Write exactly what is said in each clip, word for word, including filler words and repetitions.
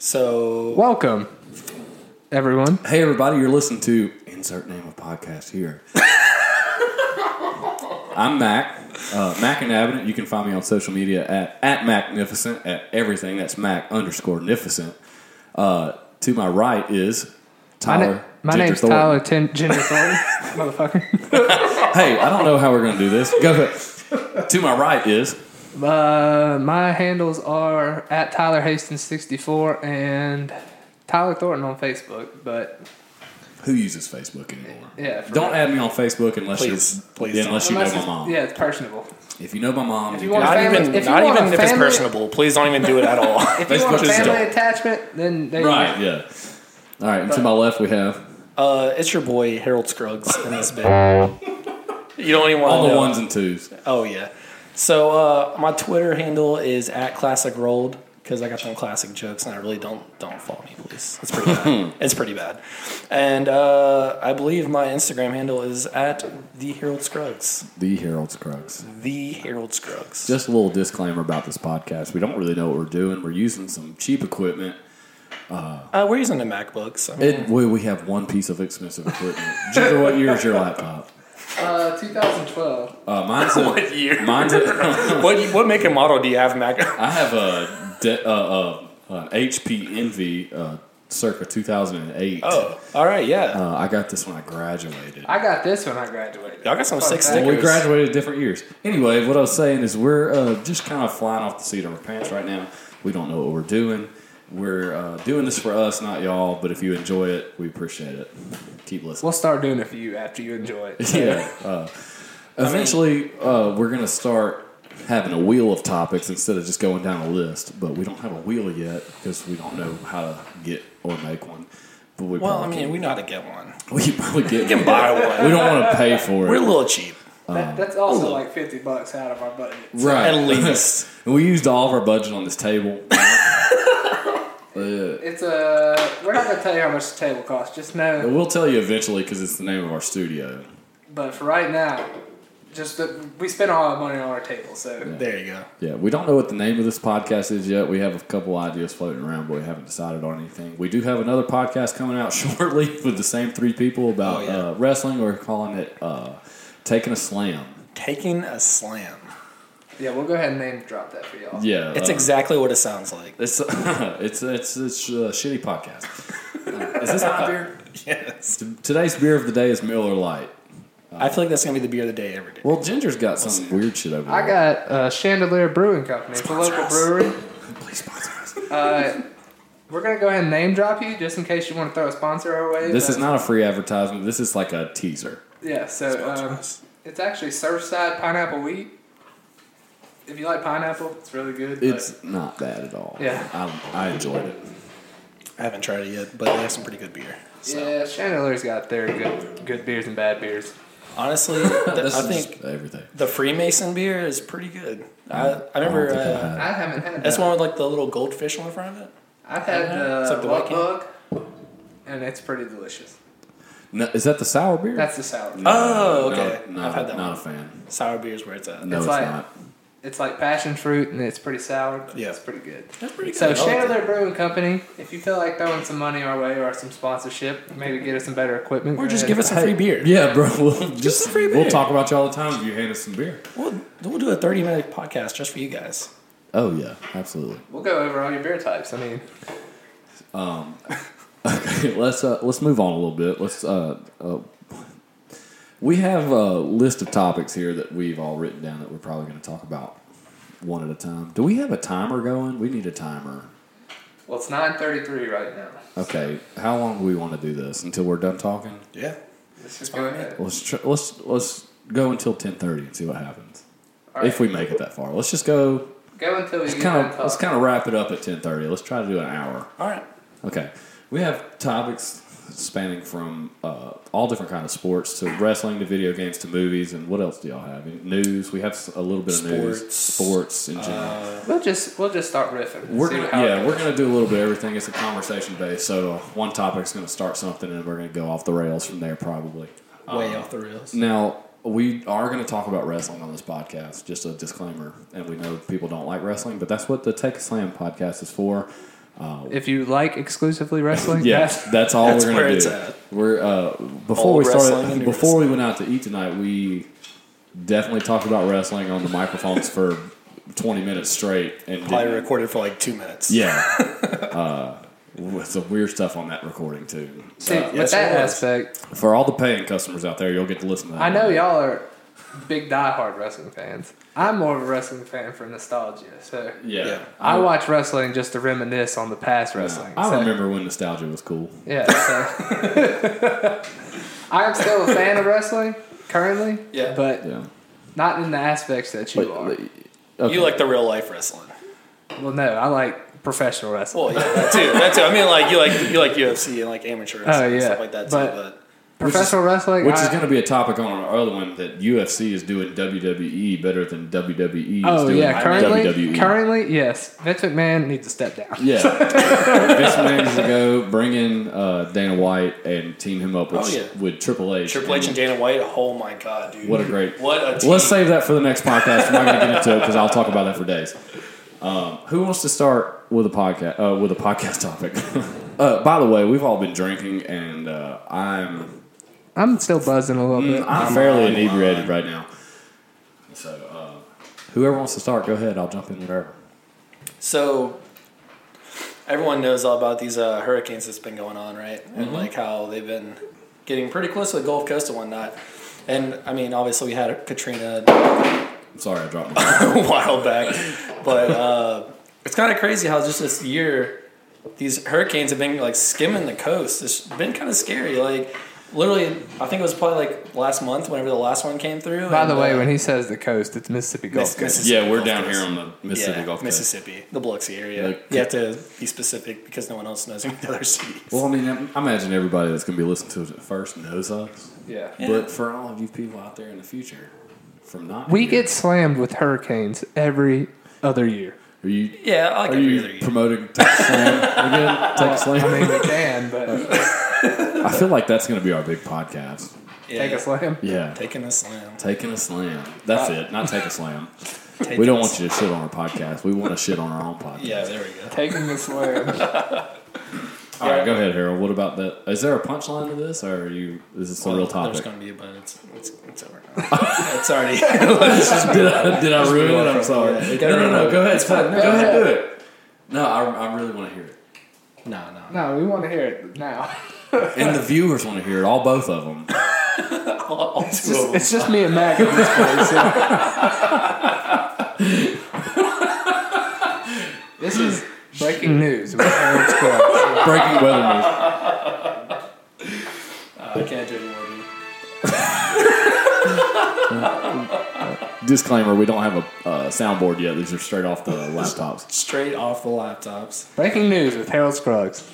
So, welcome, everyone. Hey, everybody, you're listening to Insert Name of Podcast here. I'm Mac, uh, Mac and Abbott. You can find me on social media at, at Macnificent, at everything. That's Mac underscore Nificent. Uh, to my right is Tyler. My, na- my name's Thornton. Tyler Ten- Ginger Thornton, motherfucker. Hey, I don't know how we're going to do this. Go ahead. To my right is... Uh, my handles are at Tyler Hastings sixty-four and Tyler Thornton on Facebook, but Who uses Facebook anymore? yeah, for Don't real. add me on Facebook unless Please, you please yeah, unless you know Unless my it's- mom. Yeah, it's personable. If you know my mom, If you you want can- not family- even, if you not want even a if it's family- personable. Please don't even do it at all. If you want a Just family don't. attachment, then there right, you go. yeah. All right, and to my left we have Uh, it's your boy Harold Scruggs in this bit. You don't even want all to the know. ones and twos. Oh yeah. So uh, my Twitter handle is at Classic Rolled because I got some classic jokes and I really don't don't follow me, please. It's pretty bad. It's pretty bad. And uh, I believe my Instagram handle is at the Harold Scruggs. The Harold Scruggs. The Harold Scruggs. Just a little disclaimer about this podcast. We don't really know what we're doing. We're using some cheap equipment. Uh, we're using the MacBooks. I mean, It, we, we have one piece of expensive equipment. Ginger, what year is your laptop? Uh, twenty twelve. Uh, mine's a, What year? Mine's a, what what make and model do you have, Mac? I have a de, uh, uh, an H P Envy uh, circa two thousand eight. Oh, all right, yeah. Uh, I got this when I graduated. I got this when I graduated. Y'all got some Fun sick fact. Well, we stickers. graduated different years. Anyway, what I was saying is we're uh, just kind of flying off the seat of our pants right now. We don't know what we're doing. We're uh, doing this for us, not y'all. But if you enjoy it, we appreciate it. Keep listening. We'll start doing it for you after you enjoy it. Yeah. Uh, eventually, uh, we're going to start having a wheel of topics instead of just going down a list. But we don't have a wheel yet because we don't know how to get or make one. But we Well, I probably mean, can. we know how to get one. we can probably get can one. buy one. We don't want to pay for it. We're a little cheap, That, that's also like fifty bucks out of our budget. Right. at least. And we used all of our budget on this table. Uh, It's a. We're not gonna tell you how much the table costs. Just know. we'll tell you eventually because it's the name of our studio. But for right now, just the, we spent all our money on our table. So There you go. Yeah, we don't know what the name of this podcast is yet. We have a couple ideas floating around, but we haven't decided on anything. We do have another podcast coming out shortly with the same three people about Oh, yeah. uh, wrestling. We're calling it uh, Taking a Slam. Taking a slam. yeah, we'll go ahead and name drop that for y'all. Yeah, It's uh, exactly what it sounds like. it's it's it's it's a shitty podcast. Uh, is this my beer? Yes. T- Today's beer of the day is Miller Lite. I feel like that's going to be the beer of the day every day. Well, Ginger's got some weird shit over there. I got uh, Chandelier Brewing Company. It's a Sponsor local us. brewery. Please sponsor us. Uh, we're gonna go ahead and name drop you just in case you want to throw a sponsor our way. This but- is not a free advertisement. This is like a teaser. Yeah, so Sponsor um, us. it's actually Surfside Pineapple Wheat. If you like pineapple, it's really good. but- It's not bad at all. Yeah. I, I enjoyed it. I haven't tried it yet, but they have some pretty good beer. So. yeah, Chandelier's got their good good beers and bad beers. Honestly, th- This I is think just everything. the Freemason beer is pretty good. I, I remember I don't think I've uh, had I haven't had that's that. one with like the little goldfish on the front of it. I've had It's the like the White White Can. Bug, and it's pretty delicious. No, is that the sour beer? That's the sour. No, Oh, no, okay. No, I've had that not one. a fan. Sour beer is where it's at. No, It's it's, like- not. It's like passion fruit, and it's pretty sour. But Yeah. it's pretty good. That's pretty good. So I like Chandelier it. Brewing Company, if you feel like throwing some money our way or some sponsorship, maybe get us some better equipment. Or go just ahead. give us some free beer. Yeah, bro. We'll just some free we'll beer. talk about you all the time if you hand us some beer. We'll, we'll do a thirty minute podcast just for you guys. Oh yeah, absolutely. We'll go over all your beer types. I mean, Okay, let's uh, let's move on a little bit. Let's uh, uh, we have a list of topics here that we've all written down that we're probably going to talk about one at a time. Do we have a timer going? We need a timer. well, it's nine thirty-three right now. Okay, how long do we want to do this until we're done talking? Yeah. Let's just go ahead. Let's tr- let's let's go until ten thirty and see what happens. All If right. we make it that far, let's just go. Go until we Let's get kind done of let's talking. kind of wrap it up at ten thirty. Let's try to do an hour. All right. Okay, we have topics spanning from uh, all different kind of sports to wrestling to video games to movies, and what else do y'all have? News. We have a little bit of news, Sports. sports in general. Uh, We'll just we'll just start riffing. we're See gonna, how it yeah, goes. we're gonna do a little bit of everything. It's a conversation based, so uh, one topic's gonna start something, and we're gonna go off the rails from there probably. way off the rails. Now, we are going to talk about wrestling on this podcast, just a disclaimer. And we know people don't like wrestling, but that's what the Take a Slam podcast is for. If you like exclusively wrestling, Yeah, that's, that's all That's we're where gonna it's do. at. We're uh, before Old we wrestling started and new before we went out to eat tonight. We definitely talked about wrestling on the microphones for twenty minutes straight, and Probably didn't- recorded for like two minutes. yeah, uh, with some weird stuff on that recording too. see, Uh, with yes, that it was. aspect, for all the paying customers out there, you'll get to listen to that. I know y'all are big diehard wrestling fans. I'm more of a wrestling fan for nostalgia, so Yeah, Yeah. I watch wrestling just to reminisce on the past wrestling. I so, remember when nostalgia was cool. Yeah, so I am still a fan of wrestling currently. Yeah. but Yeah, not in the aspects that you are. okay. You like the real life wrestling. Well, no, I like professional wrestling. Well, yeah, that too. That too. I mean, like you like you like U F C and like amateur wrestling Oh, and yeah. stuff like that too. But- But, professional wrestling, Which I, is going to be a topic on our other one that U F C is doing W W E better than W W E is Oh doing yeah, currently, W W E. currently, yes, Vince McMahon needs to step down. Yeah, Vince McMahon needs to go bring in uh, Dana White and team him up with, Oh, yeah. with Triple H. Triple H and Dana White. Oh my god, dude! What a great. What a team. Let's save that for the next podcast. I'm not going to get into it because I'll talk about that for days. Um, who wants to start with a podcast? Uh, with a podcast topic. uh, by the way, we've all been drinking, and uh, I'm I'm still buzzing a little bit. I'm I'm fairly on, inebriated on. right now. So, uh, whoever wants to start, go ahead. I'll jump in whatever. So everyone knows all about these uh, hurricanes that's been going on, right? And Mm-hmm. like how they've been getting pretty close to the Gulf Coast and whatnot. And I mean, obviously we had Katrina I'm sorry, I dropped my. a while back, but uh, it's kind of crazy how just this year these hurricanes have been like skimming the coast. It's been kind of scary. Like literally, I think it was probably like last month whenever the last one came through. By and, the way, uh, when he says the coast, it's Mississippi Gulf Miss- Coast. Mississippi Yeah, we're Gulf down Coast. here on the Mississippi yeah, Gulf Coast. Mississippi, the Biloxi area. Like- you have to be specific because no one else knows any other cities. Well, I mean, I imagine everybody that's going to be listening to it at first knows us. Yeah. Yeah. But for all of you people out there in the future, from not We here, get slammed with hurricanes every other year. are you yeah, I like are every other you year. promoting Texas Slam again? Texas I Slam. mean, we can, but I feel like that's going to be our big podcast. Yeah. take a slam. Yeah, Taking a slam. taking a slam. That's Uh, it. Not take a slam. Taking We don't a want you to shit on our podcast. We want to shit on our own podcast. Yeah, there we go. Taking a slam. All right, go ahead, Harold. What about that? Is there a punchline to this, or are you? Is this a real There's topic? going to be, but it's it's, it's over now. it's already. Let's just Did I, did I ruin it? I'm Yeah, sorry. we No, gotta no, no. remove Go it. ahead. It's fine. Go ahead. Do it. No, I, I really want to hear it, no, no. No, we want to hear it now. and the viewers want to hear it. All both of them. All, all two It's of just, them. it's just me and Mac at this point. so- This is breaking news with Harold Scruggs. Breaking weather news. Uh, I can't do anymore, dude. Disclaimer: we don't have a uh, soundboard yet. These are straight off the laptops. Straight off the laptops. Breaking news with Harold Scruggs.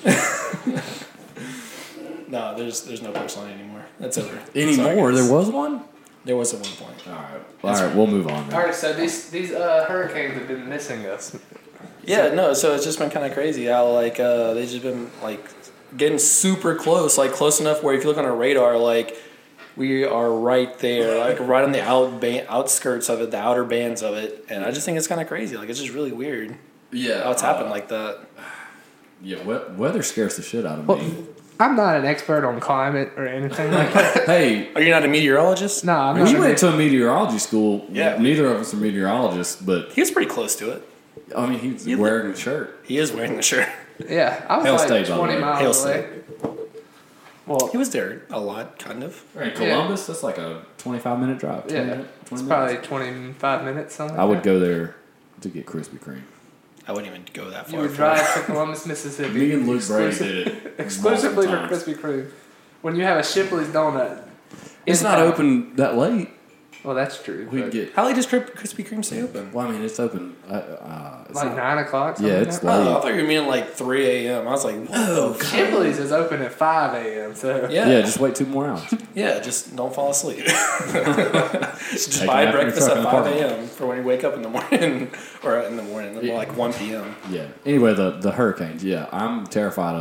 No, there's there's no punchline anymore. That's over. Anymore? Sorry, There was one. There was at one point. All right. All right. We'll move on. Then. All right, so these these uh, hurricanes have been missing us. Yeah, no. So it's just been kind of crazy how like uh, they've just been like getting super close, like close enough where if you look on a radar, like we are right there, like right on the out ba- outskirts of it, the outer bands of it, and I just think it's kind of crazy. Like it's just really weird Yeah. how it's happened like that. Yeah. We- weather scares the shit out of Well, me. I'm not an expert on climate or anything like that. Hey, Are you not a meteorologist? No, I'm we not. went to a meteorology school. Yeah. Neither of us are meteorologists, but He was pretty close to it. I mean, he's You wearing a shirt. He is wearing the shirt. Yeah, I was Hail like State, by the twenty way. miles Hail away. Well, He was there a lot, kind of. In Columbus, that's like a twenty-five minute drive. twenty yeah, minute, it's twenty probably minutes. twenty-five minutes. Something. I like would that. go there to get Krispy Kreme. I wouldn't even go that far. You would for drive to Columbus, Mississippi. Me and Luke Brady exclusive- did it exclusively for multiple times. Krispy Kreme. When you have a Shipley's donut, It's in not town. open that late. Well, that's true. We but get How late does Kri- Krispy Kreme stay open? well. I mean, it's open. Uh, uh, it's like not- nine o'clock. Yeah, something it's like that. late. Oh, I thought you were meaning like three a.m. I was like, whoa. Shipley's is open at five a.m. So Yeah. yeah, just wait two more hours. Yeah, just don't fall asleep. just Take a buy nap in your breakfast truck at in the five parking a.m. for when you wake up in the morning, or in the morning, Yeah. like one p.m. Yeah. Anyway, the the hurricanes. Yeah, I'm terrified of them.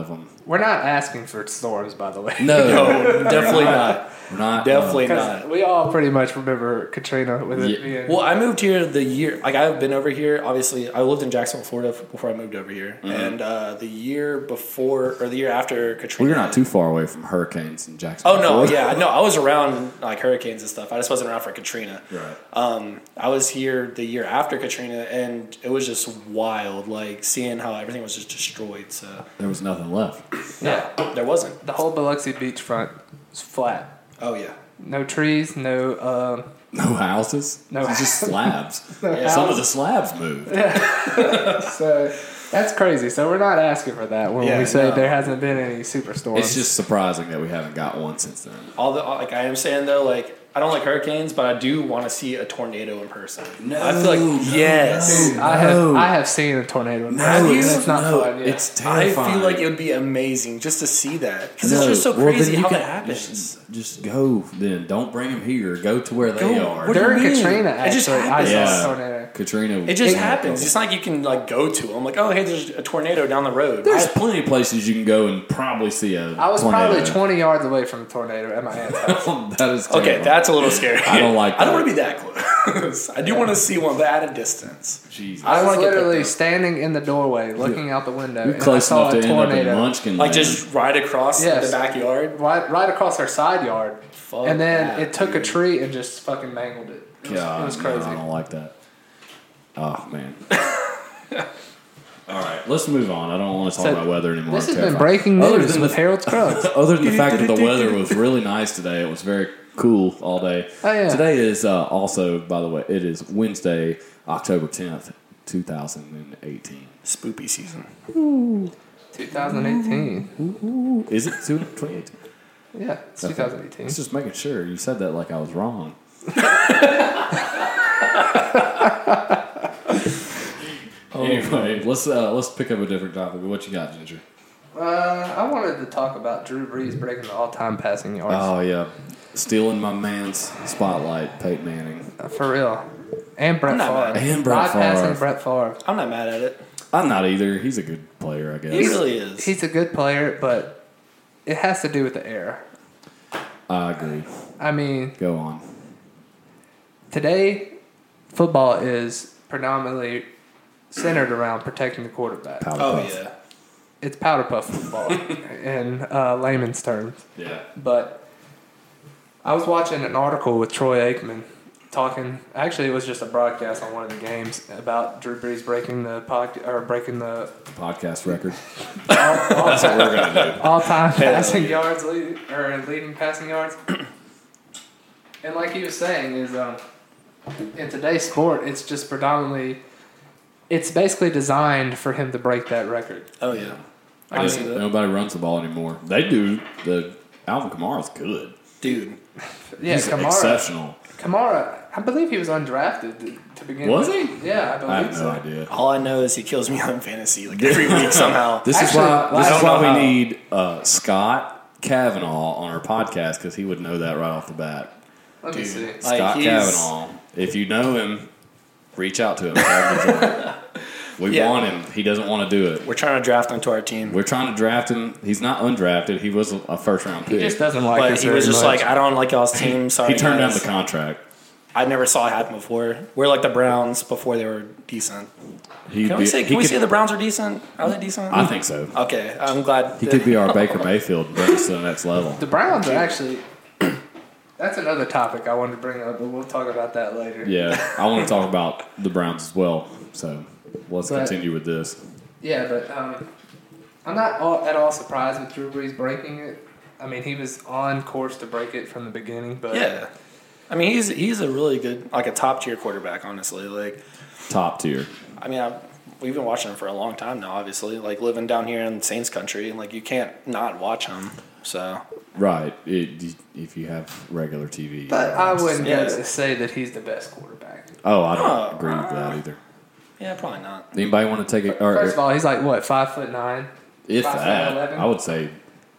We're not asking for storms, by the way. No, No, definitely not. We're not. Definitely uh, not. We all pretty much remember Katrina with it Yeah. being. Well, I moved here the year, like I've been over here. Obviously, I lived in Jacksonville, Florida before I moved over here, Mm-hmm. and uh, the year before or the year after Katrina. We're not too far away from hurricanes in Jacksonville. Oh no, Florida. yeah, no, I was around like hurricanes and stuff. I just wasn't around for Katrina. Right. Um, I was here the year after Katrina, and it was just wild, like seeing how everything was just destroyed. So There was nothing left. yeah. there wasn't. The whole Biloxi beachfront is flat. Oh yeah. No trees, no. Uh, No houses. No It's just slabs. Yeah. Some of the slabs moved. so that's crazy. So we're not asking for that when Yeah, we say no. there hasn't been any superstorms. It's just surprising that we haven't got one since then. All the like I am saying though, like I don't like hurricanes, but I do want to see a tornado in person. No, I feel like no, yes. Dude, I have No. I have seen a tornado. in No, person, and you? It's not no, fun. Yeah. it's I terrifying. feel like it would be amazing just to see that because No, it's just so well, then crazy you how can that happens. Just, just go then. Don't bring them here. Go to where they Go- are. what do you During mean? Katrina, It just actually, I happens. saw Yeah. a tornado. Katrina. It just It- happens. It's not like you can like go to them. Like, oh, hey, there's a tornado down the road. There's I- plenty of places you can go and probably see a I was tornado. probably twenty yards away from a tornado at my aunt's house. That is okay, terrifying. that's a little scary. I don't like I don't that. want to be that close. I do want to see one, but at a distance. Jesus. I I was like it literally picked up. standing in the doorway, looking out the window, You're and I close saw enough to a end up in tornado Munchkin Like land. just right across Yes. the backyard. right, right across our side yard, Fuck and then that, it took dude. a tree and just fucking mangled it. It was, God, it was no, crazy. I don't like that. Oh man. All right, let's move on. I don't want to talk So, about weather anymore. This I'm has been terrified. breaking Other news than with the- Harold Scruggs. Other than the fact that the weather was really nice today, it was very cool all day. Oh, yeah. Today is uh, also, by the way, it is Wednesday, October tenth, two thousand eighteen. Spoopy season. twenty eighteen. Is it twenty eighteen? Yeah, it's Okay. twenty eighteen. I was just making sure. You said that like I was wrong. Anyway, let's uh, let's pick up a different topic. What you got, Ginger? Uh, I wanted to talk about Drew Brees breaking the all-time passing yards. Oh yeah, stealing my man's spotlight, Peyton Manning. For real. And Brett I'm not Favre. mad. And Brett Bypassing Favre. Brett Favre. I'm not mad at it. I'm not either. He's a good player, I guess. He really is. He's a good player, but it has to do with the era. I agree. I mean, Go on. today, football is predominantly centered around protecting the quarterback. Powder oh puff. yeah. It's powder puff football in uh, layman's terms. Yeah. But I was watching an article with Troy Aikman talking. Actually, it was just a broadcast on one of the games about Drew Brees breaking the pod, or breaking the Podcast record. all, all, That's what we're gonna do. all-time Yeah. passing yards, lead, or leading passing yards. And like he was saying, is um, in today's sport, it's just predominantly, it's basically designed for him to break that record. Oh yeah. I I can mean, see that. Nobody runs the ball anymore. They do. The Alvin Kamara's good. Dude. Yeah, He's Kamara. exceptional. Kamara, I believe he was undrafted to, to begin Was with. he? Yeah, I believe I have so. no idea. All I know is he kills me on fantasy like every week somehow. This Actually, is why. This I is don't why know we how. need uh, Scott Kavanaugh on our podcast because he would know that right off the bat. Let me Dude. see. Like, Scott he's- Kavanaugh. If you know him, reach out to him. Tell him to join. We Yeah. want him. He doesn't want to do it. We're trying to draft him to our team. We're trying to draft him. He's not undrafted. He was a first round He pick. just doesn't like but us he was very just much. like, I don't like y'all's team. Sorry, he turned down guys. the contract. I never saw it happen before. We're like the Browns before they were decent. He'd Can we be- say? he Can we could- say the Browns are decent? Are they decent? I think so. Okay, I'm glad. He that- could be our Baker Mayfield and bring us to the next level. The Browns are actually. That's another topic I wanted to bring up, but we'll talk about that later. Yeah, I want to talk about the Browns as well. So let's But- continue with this. Yeah, but um, I'm not all, at all surprised with Drew Brees breaking it. I mean, he was on course to break it from the beginning, but Yeah, I mean he's he's a really good, like a top tier quarterback. Honestly, like Top tier. I mean I, we've been watching him for a long time now. Obviously, like living down here in Saints country, and like you can't not watch him. So Right. It, if you have regular T V. but I wouldn't Yeah. go to say that he's the best quarterback. Oh, I don't Oh, agree with that either. yeah, probably not. Anybody want to take it? Or First of all, he's like what five foot nine. if five foot that, eleven? I would say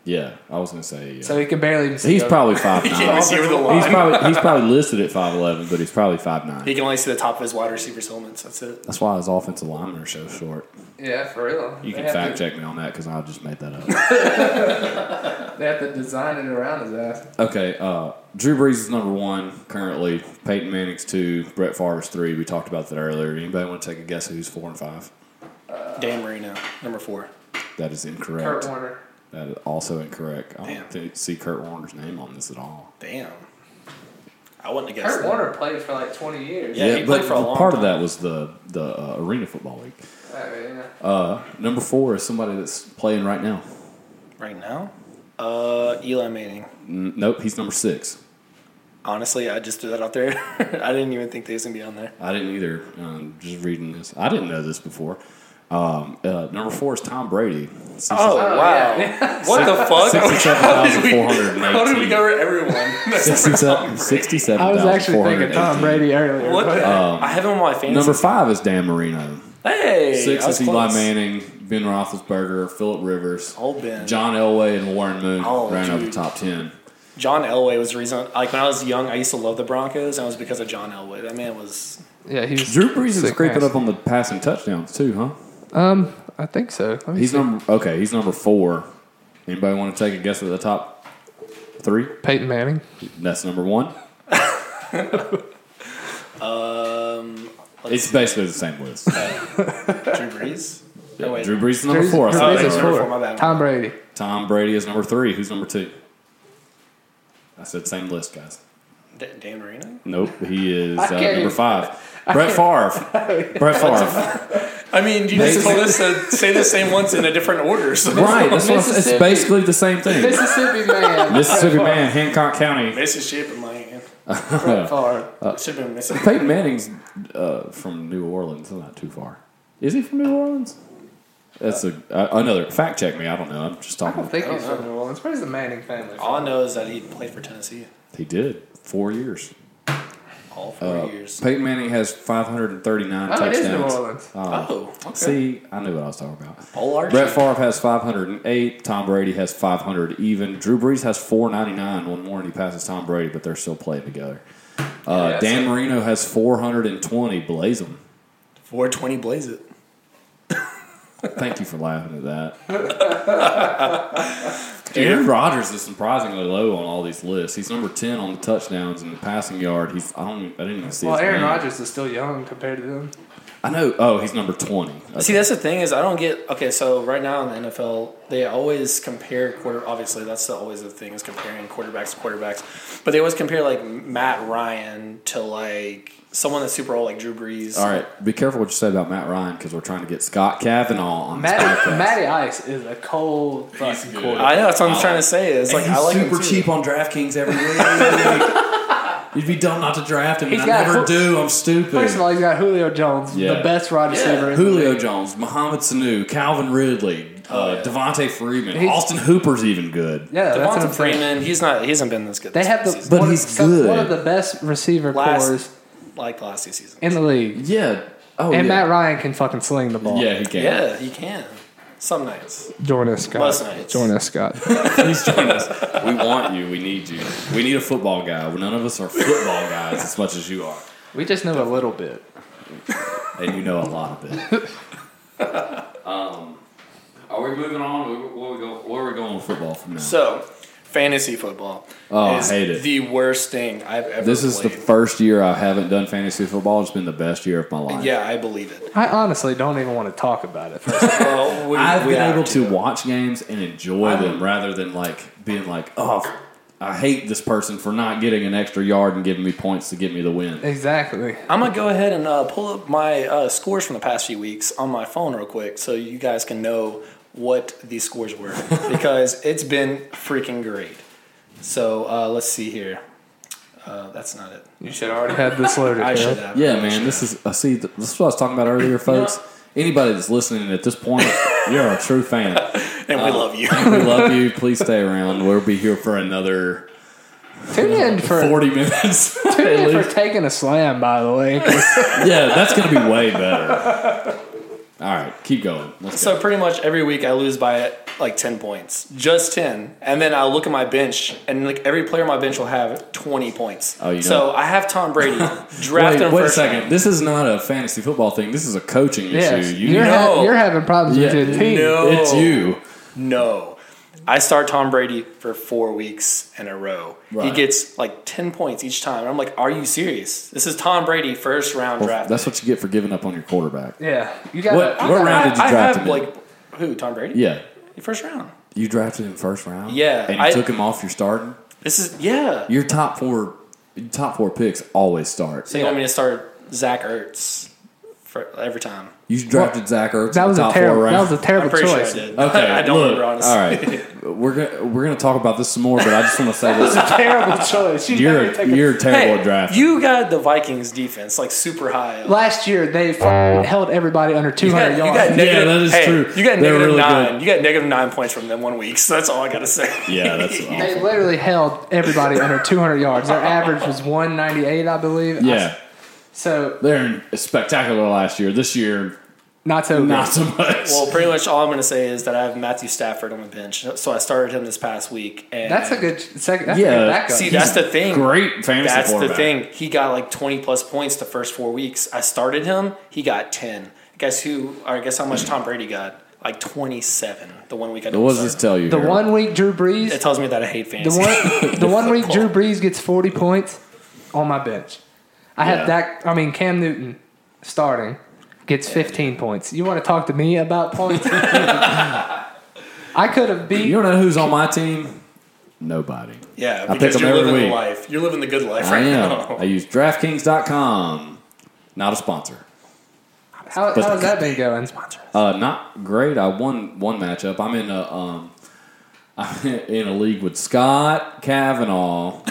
Yeah, I was going to say. Yeah. So he can barely even see He's over. probably five He nine. can't see over the line. He's probably he's probably listed at five eleven, but he's probably five nine. He can only see the top of his wide receiver's helmets. That's it. That's why his offensive linemen are so short. Yeah, for real. You They can have fact to- check me on that because I just made that up. They have to design it around his ass. Okay, uh, Drew Brees is number one currently. Peyton Manning's two. Brett Favre's three. We talked about that earlier. Anybody want to take a guess who's four and five? Dan Marino, number four. That is incorrect. Kurt Warner. That is also incorrect. I Damn. don't think, see Kurt Warner's name on this at all. Damn. I wouldn't have guessed Kurt that. Warner played for like twenty years. Yeah, he played but for a long part of time. that was the the uh, Arena Football League. Oh, yeah. Uh, number four is somebody that's playing right now. Right now? Uh, Eli Manning. N- nope, he's number six. Honestly, I just threw that out there. I didn't even think they was going to be on there. I didn't either. Um, just reading this, I didn't know this before. Um, uh, number four is Tom Brady. sixty, Oh, Oh, wow. yeah. What the fuck? sixty-seven thousand four hundred How did we eighteen. go over everyone? That's sixty-seven sixty-seven I was actually thousand four hundred thinking Tom eighteen. Brady earlier. What? but- the- I have him on my fantasy. Number five is Dan Marino. Hey, Six I was is Eli close. Manning, Ben Roethlisberger, Phillip Rivers, Old Ben. John Elway, and Warren Moon Oh, ran out the dude. top ten. John Elway was the reason. Like when I was young, I used to love the Broncos, and it was because of John Elway. That man was. Yeah, he's Drew Brees is sick creeping nasty. up on the passing touchdowns too, huh? Um, I think so. Let me He's see. number okay. He's number four. Anybody want to take a guess at the top three? Peyton Manning. That's number one. Um, let's It's basically the same list. Drew Brees. Oh, wait. Drew Brees is number Drew- four. I Drew said Oh, Brees that is yeah, right. four. four, my bad. Tom Brady. Tom Brady is number three. Who's number two? I said same list, guys. D- Dan Marino. Nope, he is I uh, can't number even- five. Brett Favre. Brett Favre. I mean, you just told us to say the same ones in a different order. So Right. That's what I'm, it's Mississippi. basically the same thing. Mississippi man. Mississipippi man, Hancock County. Mississippi, man. Brett Favre. It should have been Mississippi. Peyton Manning's uh, from New Orleans. That's not too far. Is he from New Orleans? That's a uh, another fact. Check me. I don't know. I'm just I talking. don't think I he's don't from New Orleans. Where's the Manning family All I from? know is that he played for Tennessee He did four years. all four Uh, years. Peyton Manning has five hundred thirty-nine Oh, it is touchdowns. New Orleans. Uh, Oh, okay. See, I knew what I was talking about. All Archie. Brett Favre has five hundred eight. Tom Brady has five hundred even. Drew Brees has four ninety-nine. One more and he passes Tom Brady, but they're still playing together. Uh, Yeah, Dan so- Marino has four hundred twenty. Blaze him. four twenty blaze it. Thank you for laughing at that. Aaron Rodgers is surprisingly low on all these lists. He's number ten on the touchdowns and the passing yard. He's I don't I didn't even see Well, his Aaron name. Rodgers is still young compared to them. I know. Oh, he's number twenty. Okay. See, that's the thing is I don't get. Okay, so right now in the N F L, they always compare quarter. Obviously, that's the, always the thing is comparing quarterbacks to quarterbacks. But they always compare like Matt Ryan to like someone that's super old, like Drew Brees. All right, be careful what you say about Matt Ryan because we're trying to get Scott Kavanaugh on this Matty, podcast. Matty Ice is a cold fucking good. quarterback. I know that's what I'm trying to say. It's like And I he's like him super too. cheap on DraftKings every week. You'd be dumb not to draft him. He's And I got never Ju- do. I'm stupid. First of all, he's got Julio Jones, Yeah. the best wide receiver in the Julio league. Jones, Mohamed Sanu, Calvin Ridley, uh, yeah. Devontae Freeman, He's- Austin Hooper's even good. Yeah, that's what Devonta I'm saying. Freeman, he's not. He hasn't been this good. They this have the season. But one, he's of, some- good. one of the best receiver Last- cores like last two seasons. in the league. Yeah. Oh, And yeah. Matt Ryan can fucking sling the ball. Yeah, he can. Yeah, he can. Some nights. Join us, Scott. Most nights. Join us, Scott. Please join us. We want you. We need you. We need a football guy. None of us are football guys as much as you are. We just know a little bit. And you know a lot of it. um, are we moving on? Where, where, we go, where are we going with football from now? So, fantasy football Oh, I is hate it. the worst thing I've ever This is the played. first year I haven't done fantasy football. It's been the best year of my life. Yeah, I believe it. I honestly don't even want to talk about it. Well, we, I've we been have able to watch games and enjoy I'm- them rather than like being like, oh, I hate this person for not getting an extra yard and giving me points to get me the win. Exactly. I'm gonna go ahead and uh, pull up my uh, scores from the past few weeks on my phone real quick, so you guys can know what these scores were because it's been freaking great. So uh, let's see here. Uh, that's not it. You should already have this loaded. I Caleb. should have. Yeah, I man, should this have. is I see. This is what I was talking about earlier, folks. Anybody that's listening at this point, you're a true fan. and we love you. We love you. Please stay around. We'll be here for another Tune in for forty minutes. tune at in for least. taking a slam. By the way, 'cause Yeah, that's going to be way better. All right, keep going. Let's So go. pretty much every week I lose by like ten points, just ten, and then I'll look at my bench, and like every player on my bench will have twenty points. Oh, you know. So I have Tom Brady drafted Wait, him wait a first second. round. This is not a fantasy football thing. This is a coaching Yes. issue. You You're, know- ha- you're having problems Yeah. with your team. No. It's you. No. I start Tom Brady for four weeks in a row. He Right. gets like ten points each time. I'm like, are you serious? This is Tom Brady, first round Well, draft. that's what you get for giving up on your quarterback. Yeah. You got What- I what got- round did you I draft have him in? like who? Tom Brady? Yeah. First round. You drafted him first round? Yeah, And you I- took him off your starting? This is yeah. Your top four your top four picks always start. So you want me to start Zach Ertz for every time? You drafted Zach Ertz That in was the a top four terrible. That rounds. was a I'm terrible pretty choice. sure I did. Okay, I don't look, remember honestly. All right, we're gonna we're gonna talk about this some more, but I just want to say this: Terrible choice. You you're never take a- you're terrible Hey, at drafting. you got the Vikings defense like super high. Last year they f- held everybody under two You got, hundred you yards. got negative, Yeah, that is hey, true. You got They're negative really nine. good. You got negative nine points from them one week. So that's all I got to say. yeah, that's They awful. literally held everybody under two hundred yards. Their average was one ninety-eight, I believe. Yeah, So they're spectacular last year. This year, not so not good. so much. Well, pretty much all I'm going to say is that I have Matthew Stafford on the bench. So I started him this past week. And That's a good second. That's Yeah. a good backup. See, that's the thing. Great fantasy That's the quarterback. thing. He got like twenty plus points the first four weeks. I started him. He got ten. Guess who? Or guess how much Tom Brady got? Like twenty-seven. The one week I didn't What does start. this tell you? the here? one week Drew Brees. It tells me that I hate The fantasy. one, the one week Drew Brees gets forty points on my bench. I Yeah. have Dak. I mean Cam Newton starting gets fifteen points. You want to talk to me about points? I could have beat. You don't know who's on my team? Nobody. Yeah, I because pick 'em you're every living the week. life. You're living the good life I right am. now. I use DraftKings dot com. Not a sponsor. How, But- how has that been going? Uh, not great. I won one matchup. I'm in a um, I'm in a league with Scott Kavanaugh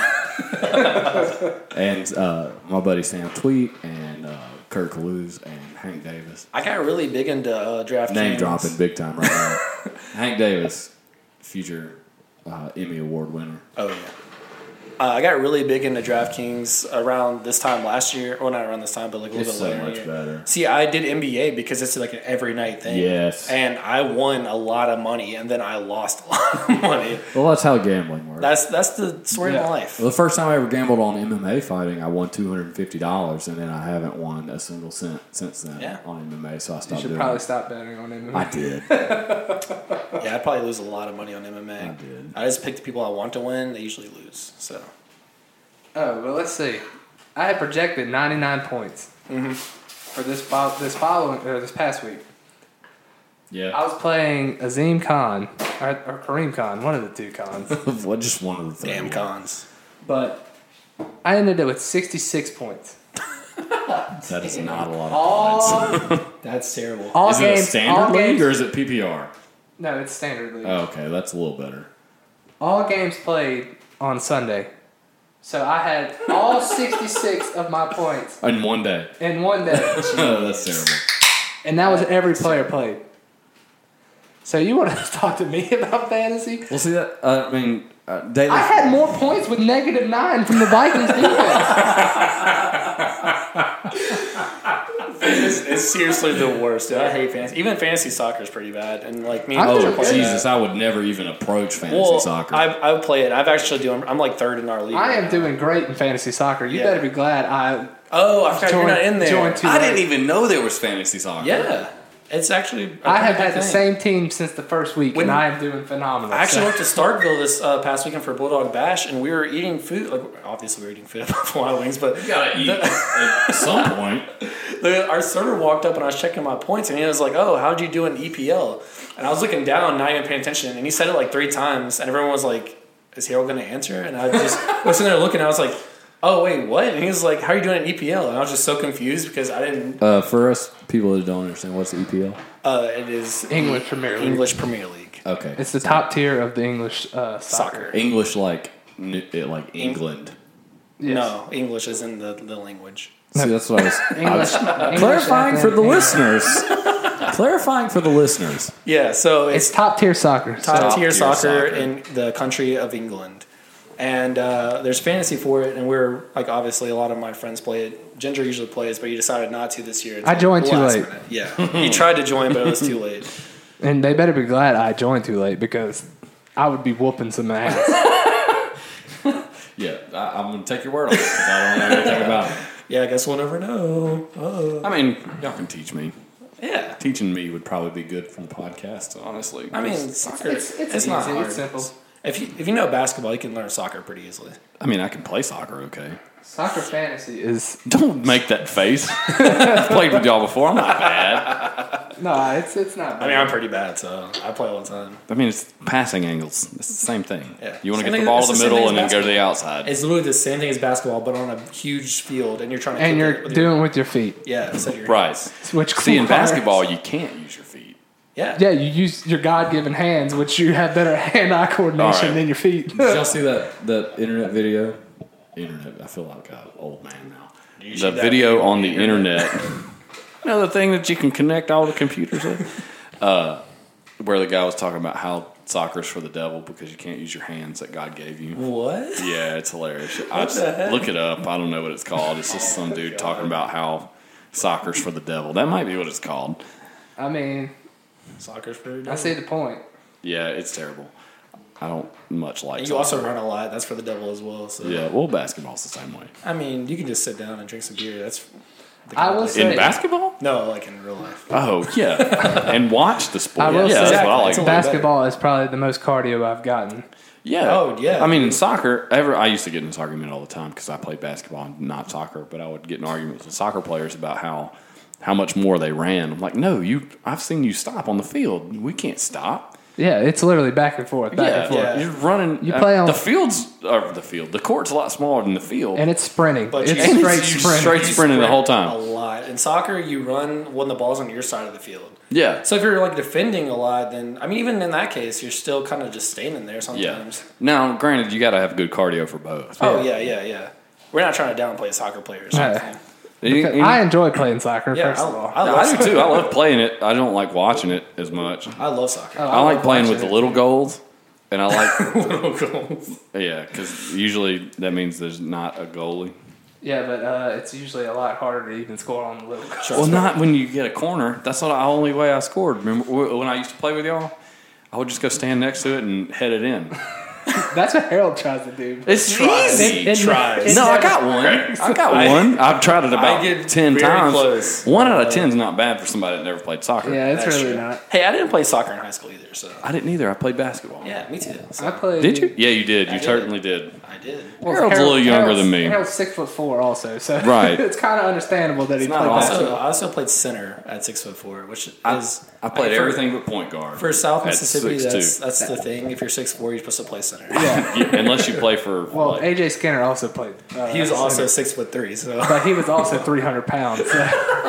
and uh, my buddy Sam Tweet and uh, Kurt Kaluz and Hank Davis. I got really big into uh, draft Name games. dropping big time right now. Hank Davis, future uh, Emmy Award winner. Oh yeah. Uh, I got really big into DraftKings around this time last year. Well, not around this time, but like a little It's bit so later. much yeah. better. See, I did N B A because it's like an every night thing. Yes. And I won a lot of money, and then I lost a lot of money. Well, that's how gambling works. That's that's the story Yeah. of my life. Well, the first time I ever gambled on M M A fighting, I won two hundred fifty dollars, and then I haven't won a single cent since then Yeah. on M M A, so I You stopped should doing probably it. stop betting on him. I did. Yeah, I'd probably lose a lot of money on M M A. I did. I just pick the people I want to win. They usually lose. So Oh, well, let's see. I had projected ninety-nine points Mm-hmm. for this fol- this following or this past week. Yeah. I was playing Azim Khan or, or Kareem Khan, one of the two Khans. What? Just one of the three. damn cons. But I ended up with sixty-six points. That is not a lot of All, points. That's terrible. all Is it games, a standard all league games, or is it P P R? no, it's standard league. Oh, okay, that's a little better. All games played on Sunday. So I had all sixty-six of my points In one day. in one day. That's terrible. And that was every player played. So you want to talk to me about fantasy? Well, see that. Uh, I mean, uh, daily. I had more points with negative nine from the Vikings defense. It's, it's seriously the worst. Dude. I hate fantasy. Even fantasy soccer is pretty bad. And like me, and I'm Coach sure are playing Jesus, that. I would never even approach fantasy Well, soccer. I I play it. I've actually doing. I'm like third in our league. I right am now. doing great in fantasy soccer. You Yeah. better be glad I Oh, I forgot you're joined, not in there. joined too I late. didn't even know there was fantasy soccer. Yeah, it's actually. a I have pretty had good the thing. same team since the first week, When- and I am doing phenomenal. I actually So- went to Starkville this uh, past weekend for Bulldog Bash, and we were eating food. Like obviously, we were eating food at Buffalo Wild Wings, but You gotta eat at some point. the, our server walked up and I was checking my points, and he was like, "Oh, how'd you do in E P L?" And I was looking down, not even paying attention, and he said it like three times, and everyone was like, "Is Harold going to answer?" And I just was sitting there looking. And I was like, "Oh wait, what?" And he was like, "How are you doing in E P L?" And I was just so confused because I didn't. Uh, for us people that don't understand, what's the E P L? Uh, it is English Premier League. English Premier League Okay. It's the top tier of the English uh, soccer. soccer. English like New- it like England. Yes. No, English isn't the, the language. See, that's what I was, I was English, English clarifying for the English. listeners. Clarifying for the listeners. Yeah, so It's it's top tier soccer. top, so- Top tier tier soccer, soccer. in the country of England. And uh, there's fantasy for it, and we're like obviously a lot of my friends play it Ginger usually plays, but he decided not to this year. I joined too last late. minute. Yeah, he tried to join, but it was too late. And they better be glad I joined too late because I would be whooping some ass. Yeah, I, I'm going to take your word on it because I don't know anything about it. Yeah, I guess we'll never know. Oh. I mean, y'all can teach me. Yeah. Teaching me would probably be good for the podcast, honestly. I mean, soccer, it's- it's, it's not easy, hard. it's simple. If you, if you know basketball, you can learn soccer pretty easily. I mean, I can play soccer, okay. Soccer fantasy is Don't make that face. I've played with y'all before. I'm not bad. no, it's it's not. I mean, I'm pretty bad, so I play all the time. I mean, it's passing angles. It's the same thing. Yeah. You want to Same get the thing- ball it's to the the same middle thing and as then go to the outside. It's literally the same thing as basketball, but on a huge field, and you're trying to and kick you're it with doing your, it with your feet. yeah, instead of your Right. hands. Which See, in requires- basketball, you can't use your feet. Yeah. yeah, you use your God-given hands, which you have better hand-eye coordination All right. than your feet. Did y'all see that, that internet video? Internet. I feel like an old man now. You The see that video on the internet? internet. You know, the thing that you can connect all the computers with? Uh, where the guy was talking about how soccer's for the devil because you can't use your hands that God gave you. What? Yeah, it's hilarious. I just, the heck? look it up. I don't know what it's called. It's just some dude talking about how soccer's for the devil. That might be what it's called. I mean, Soccer's pretty I see the point. Yeah, it's terrible. I don't much like And soccer. you also run a lot. That's for the devil as well. So Yeah, well, basketball's the same way. I mean, you can just sit down and drink some beer. That's the I will complete- say- In basketball? no, like in real life. Oh, yeah. And watch the sport. I will yeah, say that's what I like. It's a little basketball is probably the most cardio I've gotten. Yeah. Oh, yeah. I mean, in soccer, ever I used to get in this argument all the time because I played basketball and not soccer, but I would get in arguments with soccer players about how how much more they ran. I'm like, no, you. I've seen you stop on the field. We can't stop. Yeah, it's literally back and forth, back yeah, and forth. yeah. You're running. You uh, play on- the field's or the field. The court's a lot smaller than the field. And it's sprinting. But it's you- straight you sprinting. straight- You sprinting the whole A time. lot. In soccer, you run when the ball's on your side of the field. Yeah. So if you're like defending a lot, then I mean, even in that case, you're still kind of just standing there Yeah. sometimes. Now, granted, you got to have good cardio for both. Oh yeah, yeah, yeah. We're not trying to downplay soccer players. or Yeah. something. Any- any- I enjoy playing soccer, Yeah, first I, of all. I No, love I do soccer. too. I love playing it. I don't like watching it as much. I love soccer. Oh, I like love playing watching with the it. little goals, and I like Little goals. yeah, because usually that means there's not a goalie. Yeah, but uh, it's usually a lot harder to even score on the little goal. Well, not when you get a corner. That's not the only way I scored. Remember wh- when I used to play with y'all? I would just go stand next to it and head it in. That's what Harold tries to do. It's Tries. easy. It- it- Tries. it No, I never got one. I got I- one. I've tried it about I get ten very times. close. One out of ten is not bad for somebody that never played soccer. Yeah, it's That's really true. not. Hey, I didn't play soccer in high school either, so I didn't either. I played basketball. yeah, me too. So I played. Did you? Yeah, you did. You I did. certainly did. I did. Well, Harold's a little younger Harold's- than me. Harold's six foot four, also. So Right. it's kind of understandable that he not played awesome. Also, basketball. I also played center at six foot four, which I, is I played mean, for- everything but point guard. For South at Mississippi, six that's two. that's the thing. If you're six four, you're supposed to play center. Yeah. Yeah, unless you play for. Well, like, A J Skinner also played. Uh, He was center, also six foot three, so but he was also three hundred pounds. So.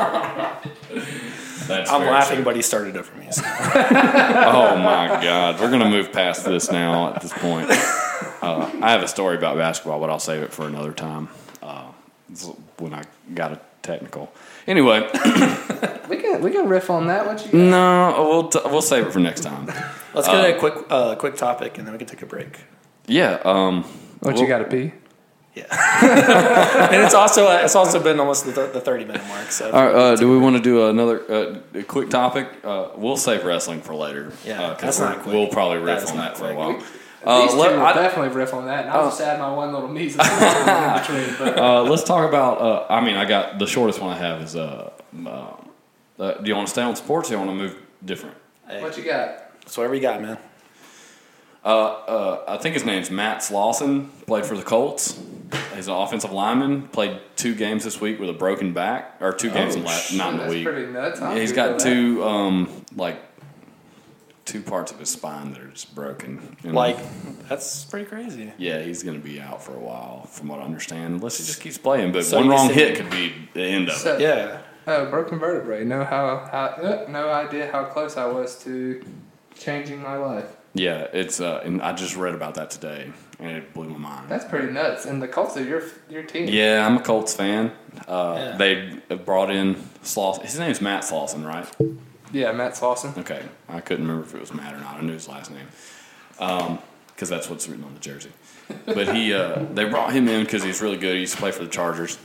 that's I'm very laughing, true. but he started over me. So. Oh my God, we're gonna move past this now. At this point, uh, I have a story about basketball, but I'll save it for another time. Uh, this is when I got a technical. Anyway, we can we can riff on that. What you got? no, we'll t- we'll save it for next time. Let's get a quick uh, quick topic, and then we can take a break. Yeah. Um, What well- you got to pee? Yeah, and it's also uh, it's also been almost the, the thirty minute mark. So All right, uh, do we want to do another uh, a quick topic? Uh, we'll save wrestling for later. Yeah, uh, 'cause that's we're- not quick. We'll probably That riff is on not that for a quick. while. These Uh, two let- will I- definitely riff on that. And I'll just add my one little measles in between. But Uh, let's talk about. Uh, I mean, I got the shortest one I have is. Uh, uh, uh, do you want to stay on sports or do you want to move different? hey, what you got? so whatever you got, man. Uh, uh, I think his name's Matt Slauson. Played for the Colts. He's an offensive lineman. Played two games this week with a broken back, or two games in la- not in the That's week. pretty nuts. Huh? Yeah, he's got two um, like two parts of his spine that are just broken. And, Like that's pretty crazy. yeah, he's going to be out for a while, from what I understand, unless he just keeps playing. But So one you wrong said- hit could be the end of So- it. Yeah, Oh, broken vertebrae. No how how uh, no idea how close I was to changing my life. Yeah, it's uh, and I just read about that today, and it blew my mind. That's pretty nuts. And the Colts are your your team. Yeah, I'm a Colts fan. Uh, Yeah. They brought in Slauson. His name's Matt Slauson, right? Yeah, Matt Slauson. Okay, I couldn't remember if it was Matt or not. I knew his last name because that's what's written on the jersey. But he, uh, they brought him in because he's really good. He used to play for the Chargers,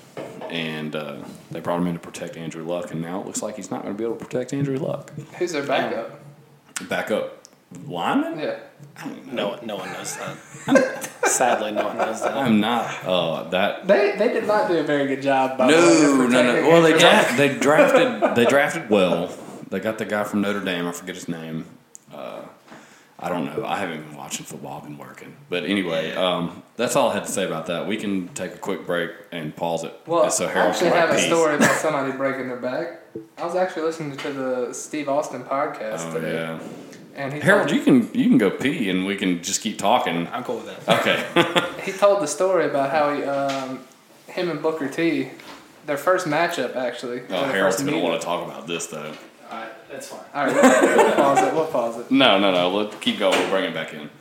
and uh, they brought him in to protect Andrew Luck, and now it looks like he's not going to be able to protect Andrew Luck. Who's their backup? Backup lineman? Yeah. No one, no one knows that. Sadly, no one knows that. I'm not. Uh, that. They they did not do a very good job. By No, the way, of no, no. protecting Well, they Andrew dra- Luck. they drafted they drafted well. They got the guy from Notre Dame. I forget his name. Uh, I don't know. I haven't been watching football. I've been working. But anyway, um, that's all I had to say about that. We can take a quick break and pause it. Well, so I Harold actually can have a write peace. story about somebody breaking their back. I was actually listening to the Steve Austin podcast Oh today, yeah, and he Harold, told, you can you can go pee and we can just keep talking. I'm cool with that. Okay. he told the story about how he, um, him and Booker T, their first matchup actually. Oh, their Harold's first gonna meeting. want to talk about this though. All right, that's fine. All right, we'll, we'll pause it. We'll pause it. No, no, no. Let's keep going. We'll bring it back in.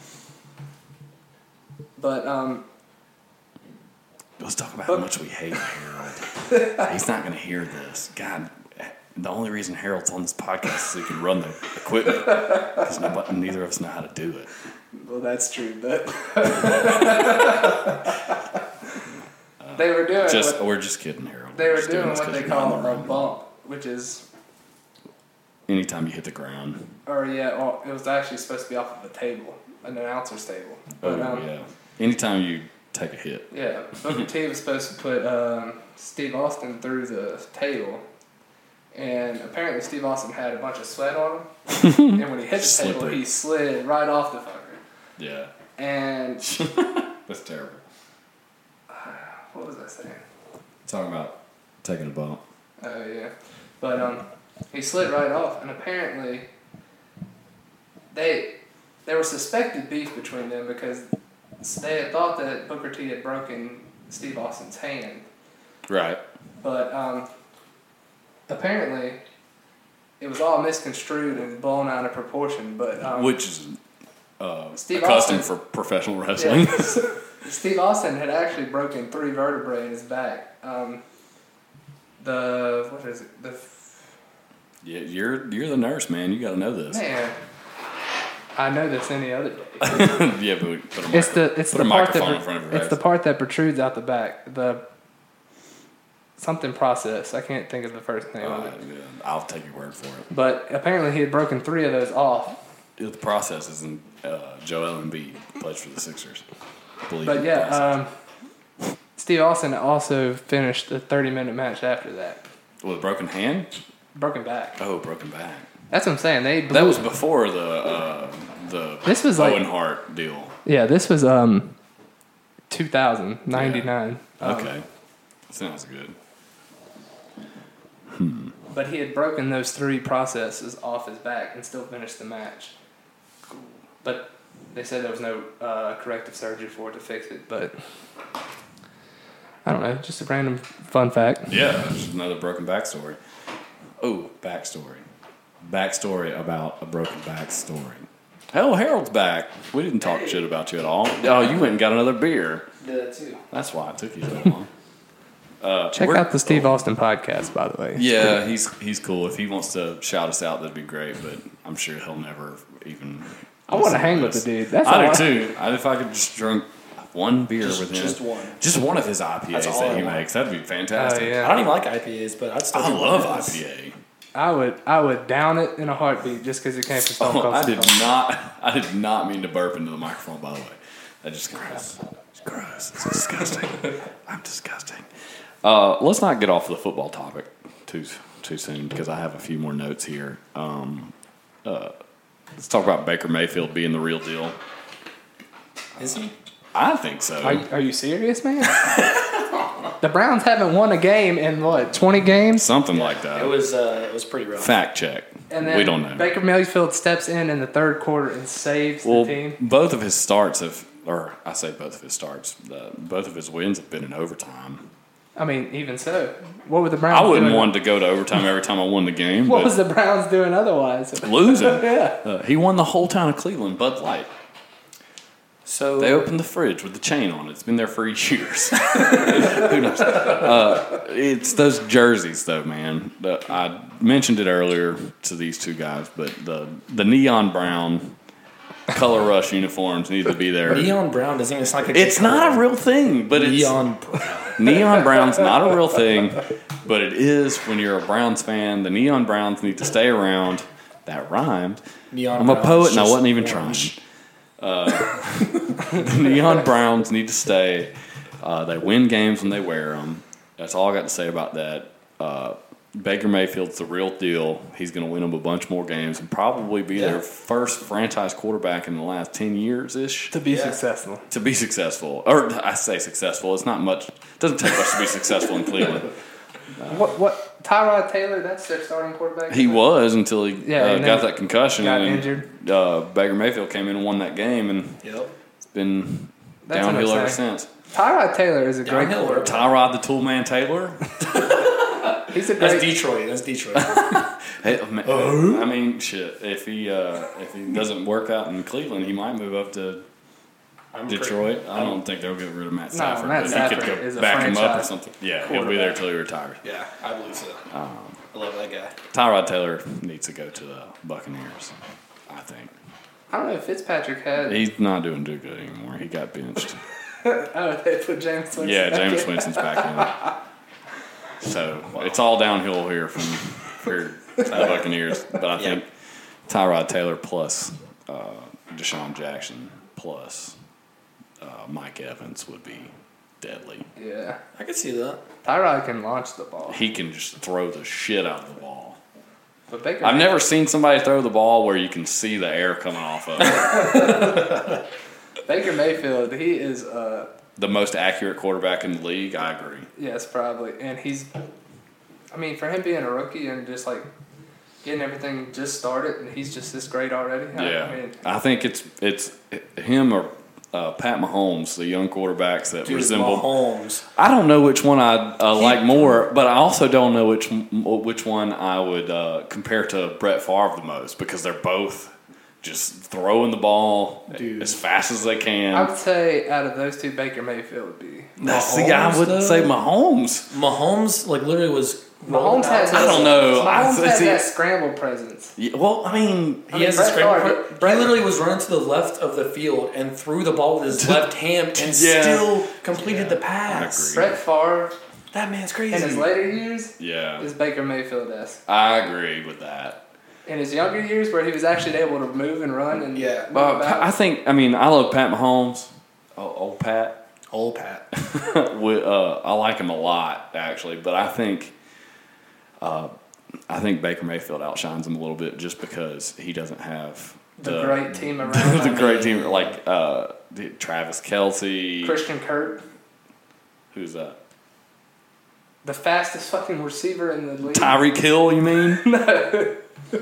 But um, Let's talk about how much we hate Harold. He's not going to hear this. God, the only reason Harold's on this podcast is so he can run the equipment because neither of us know how to do it. well, that's true. But they were doing Just what, we're just kidding, Harold. they were Just doing this what 'cause they you're not call in the a room. bump, which is Anytime you hit the ground. or yeah, well, it was actually supposed to be off of a table, an announcer's table. Oh But um, yeah. Anytime you take a hit. yeah, Booker T was supposed to put um, Steve Austin through the table, and apparently Steve Austin had a bunch of sweat on him, and when he hit the table, Slippery. he slid right off the fucker. Yeah. And That's terrible. what was I saying? Talking about taking a bump. Oh yeah, but um, he slid right off, and apparently they there was suspected beef between them because they had thought that Booker T had broken Steve Austin's hand, Right. but um, apparently it was all misconstrued and blown out of proportion. But um, Which is uh, Steve a custom Austin- for professional wrestling. yeah, Steve Austin had actually broken three vertebrae in his back. Um, the what is it? The Yeah, you're you're the nurse, man. You got to know this. man. I know this any other day. Yeah, but we put a, It's micro- the it's put the a part that microphone pro- in front of your it's face. the part that protrudes out the back. The something process. I can't think of the first name of Uh, it. yeah, I'll take your word for it. But apparently he had broken three of those off. The process isn't uh, Joel Embiid plays for the Sixers. Believe But the yeah, process. um, Steve Austin also finished the thirty minute match after that. With a broken hand? Broken back. Oh, broken back. That's what I'm saying. They blew, That was before the uh, the This was like- Owen Hart deal. yeah. This was um, two thousand ninety-nine. Um, Okay, sounds good. But he had broken those three processes off his back and still finished the match. But they said there was no uh, corrective surgery for it to fix it. But I don't know, just a random fun fact. Yeah, that's another broken back story. Oh, backstory. Backstory about a broken back story. Hell, Harold's back. We didn't talk shit about you at all. Oh, you went and got another beer. Did that too. That's why it took you so long. Uh, Check we're- out the Steve Austin podcast, by the way. Yeah, he's he's cool. If he wants to shout us out, that'd be great. But I'm sure he'll never even. I want to listen hang to with the this. dude. That's all I I- do too. I, if I could just drink one beer Just- with him, just one. just one of his I P As That's all that I he want. makes, that'd be Oh, fantastic. yeah. I don't even like I P As, but I'd still. I do love one I of those. P A. I would I would down it in a heartbeat just because it came from Stone Oh, Cold I did Steve Austin. not. I did not mean to burp into the microphone. By the way, that just gross. It's gross. It's disgusting. I'm disgusting. Uh, let's not get off the football topic too too soon because I have a few more notes here. Um, uh, let's talk about Baker Mayfield being the real deal. Is he? I think so. Are, you- are you serious, man? The Browns haven't won a game in what twenty games, Something like that. It was. Uh, it was pretty rough. Fact check. and then we don't know. Baker Mayfield steps in in the third quarter and saves well, the team. both of his starts have, or I say both of his starts, uh, both of his wins have been in overtime. I mean, even so, what were the Browns? I wouldn't doing? want to go to overtime every time I won the game. What but was the Browns doing otherwise? losing. Yeah. Uh, he won the whole town of Cleveland, Bud Light. So They opened the fridge with the chain on it. It's been there for years. Who knows? Uh, it's those jerseys, though, man. The, I mentioned it earlier to these two guys, but the the neon brown color rush uniforms need to be there. Neon brown doesn't even sound like a It's not a real thing, but it's neon brown. neon brown's not a real thing, but it is when you're a Browns fan. The neon browns need to stay around. That rhymed. Neon I'm a brown poet is and I just wasn't even orange. trying. Uh, the neon browns need to stay. Uh, they win games when they wear them. That's all I got to say about that. Uh, Baker Mayfield's the real deal. He's going to win them a bunch more games and probably be Yeah. their first franchise quarterback in the last ten years ish To be Yeah. successful. to be successful. Or I say successful. It's not much. It doesn't take much to be successful in Cleveland. What? What? Tyrod Taylor, that's their starting quarterback? He was until he Yeah, uh, and got then that concussion. got and, injured. Uh, Baker Mayfield came in and won that game, and Yep. it's been That's downhill ever insane. since. Tyrod Taylor is a great Downhill. quarterback. Tyrod the Toolman Taylor. He's a That's great. Detroit. That's Detroit. Hey, man, Uh-huh. I mean, shit. If he uh, if he doesn't work out in Cleveland, he might move up to I'm Detroit. I don't think they'll get rid of Matt No, Stafford, Matt but Stafford he could is go a back him up or franchise something. Yeah, he'll be there till he retires. Yeah, I believe so. Um, I love that guy. Tyrod Taylor needs to go to the Buccaneers. I think I don't know if Fitzpatrick had. he's not doing too good anymore. He got benched. Oh, they put James Winston. Yeah, back James in. Winston's back in. So it's all downhill here from for the Buccaneers. But I think Tyrod Taylor plus uh, Deshaun Jackson plus uh, Mike Evans would be deadly. Yeah. I could see that. Tyrod can launch the ball. He can just throw the shit out of the ball. But Baker. I've never seen somebody throw the ball where you can see the air coming off of it. Baker Mayfield, he is, uh, The most accurate quarterback in the league, I agree. yes, probably. And he's, I mean, for him being a rookie and just like getting everything just started, and he's just this great already. I- Yeah, I mean, I think it's it's him or uh, Pat Mahomes, the young quarterbacks that Dude, resemble. Mahomes. I don't know which one I uh, like more, but I also don't know which which one I would uh, compare to Brett Favre the most because they're both just throwing the ball Dude. as fast as they I can. would say out of those two, Baker Mayfield would be. That's the guy I Mahomes, wouldn't though? say Mahomes. Mahomes, like, literally was. Mahomes has. I don't know. Mahomes I- has see- that scramble presence. Yeah, well, I mean, I He mean, has Brett this great. Favre- He Brett- literally was running to the left of the field and threw the ball with his left hand and Yeah. still completed the pass. agree. Brett Favre That man's in his crazy. later years yeah, is Baker Mayfield-esque. I agree with that. In his younger years, where he was actually able to move and run and Yeah. move But about. I think, I mean, I love Pat Mahomes. Oh, old Pat. Old Pat. With, uh, I like him a lot, actually, but I think, uh, I think Baker Mayfield outshines him a little bit just because he doesn't have the, the, great team around the him. great team like uh, the- Travis Kelce. Christian Kirk, Who's that? the fastest fucking receiver in the league. Tyreek Hill, you mean? no.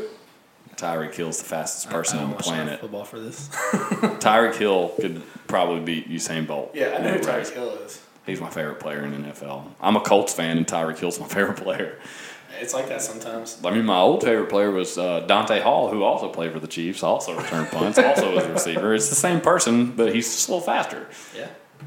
Tyreek Hill's the fastest person I on don't the watch enough planet. football for this. Tyreek Hill could probably beat Usain Bolt. Yeah, I know who in a race. Tyreek Hill is. He's my favorite player in the N F L. I'm a Colts fan, and Tyreek Hill's my favorite player. It's like that sometimes. I mean, my old favorite player was uh, Dante Hall, who also played for the Chiefs, also returned punts, also was a receiver. It's the same person, but he's just a little faster Yeah.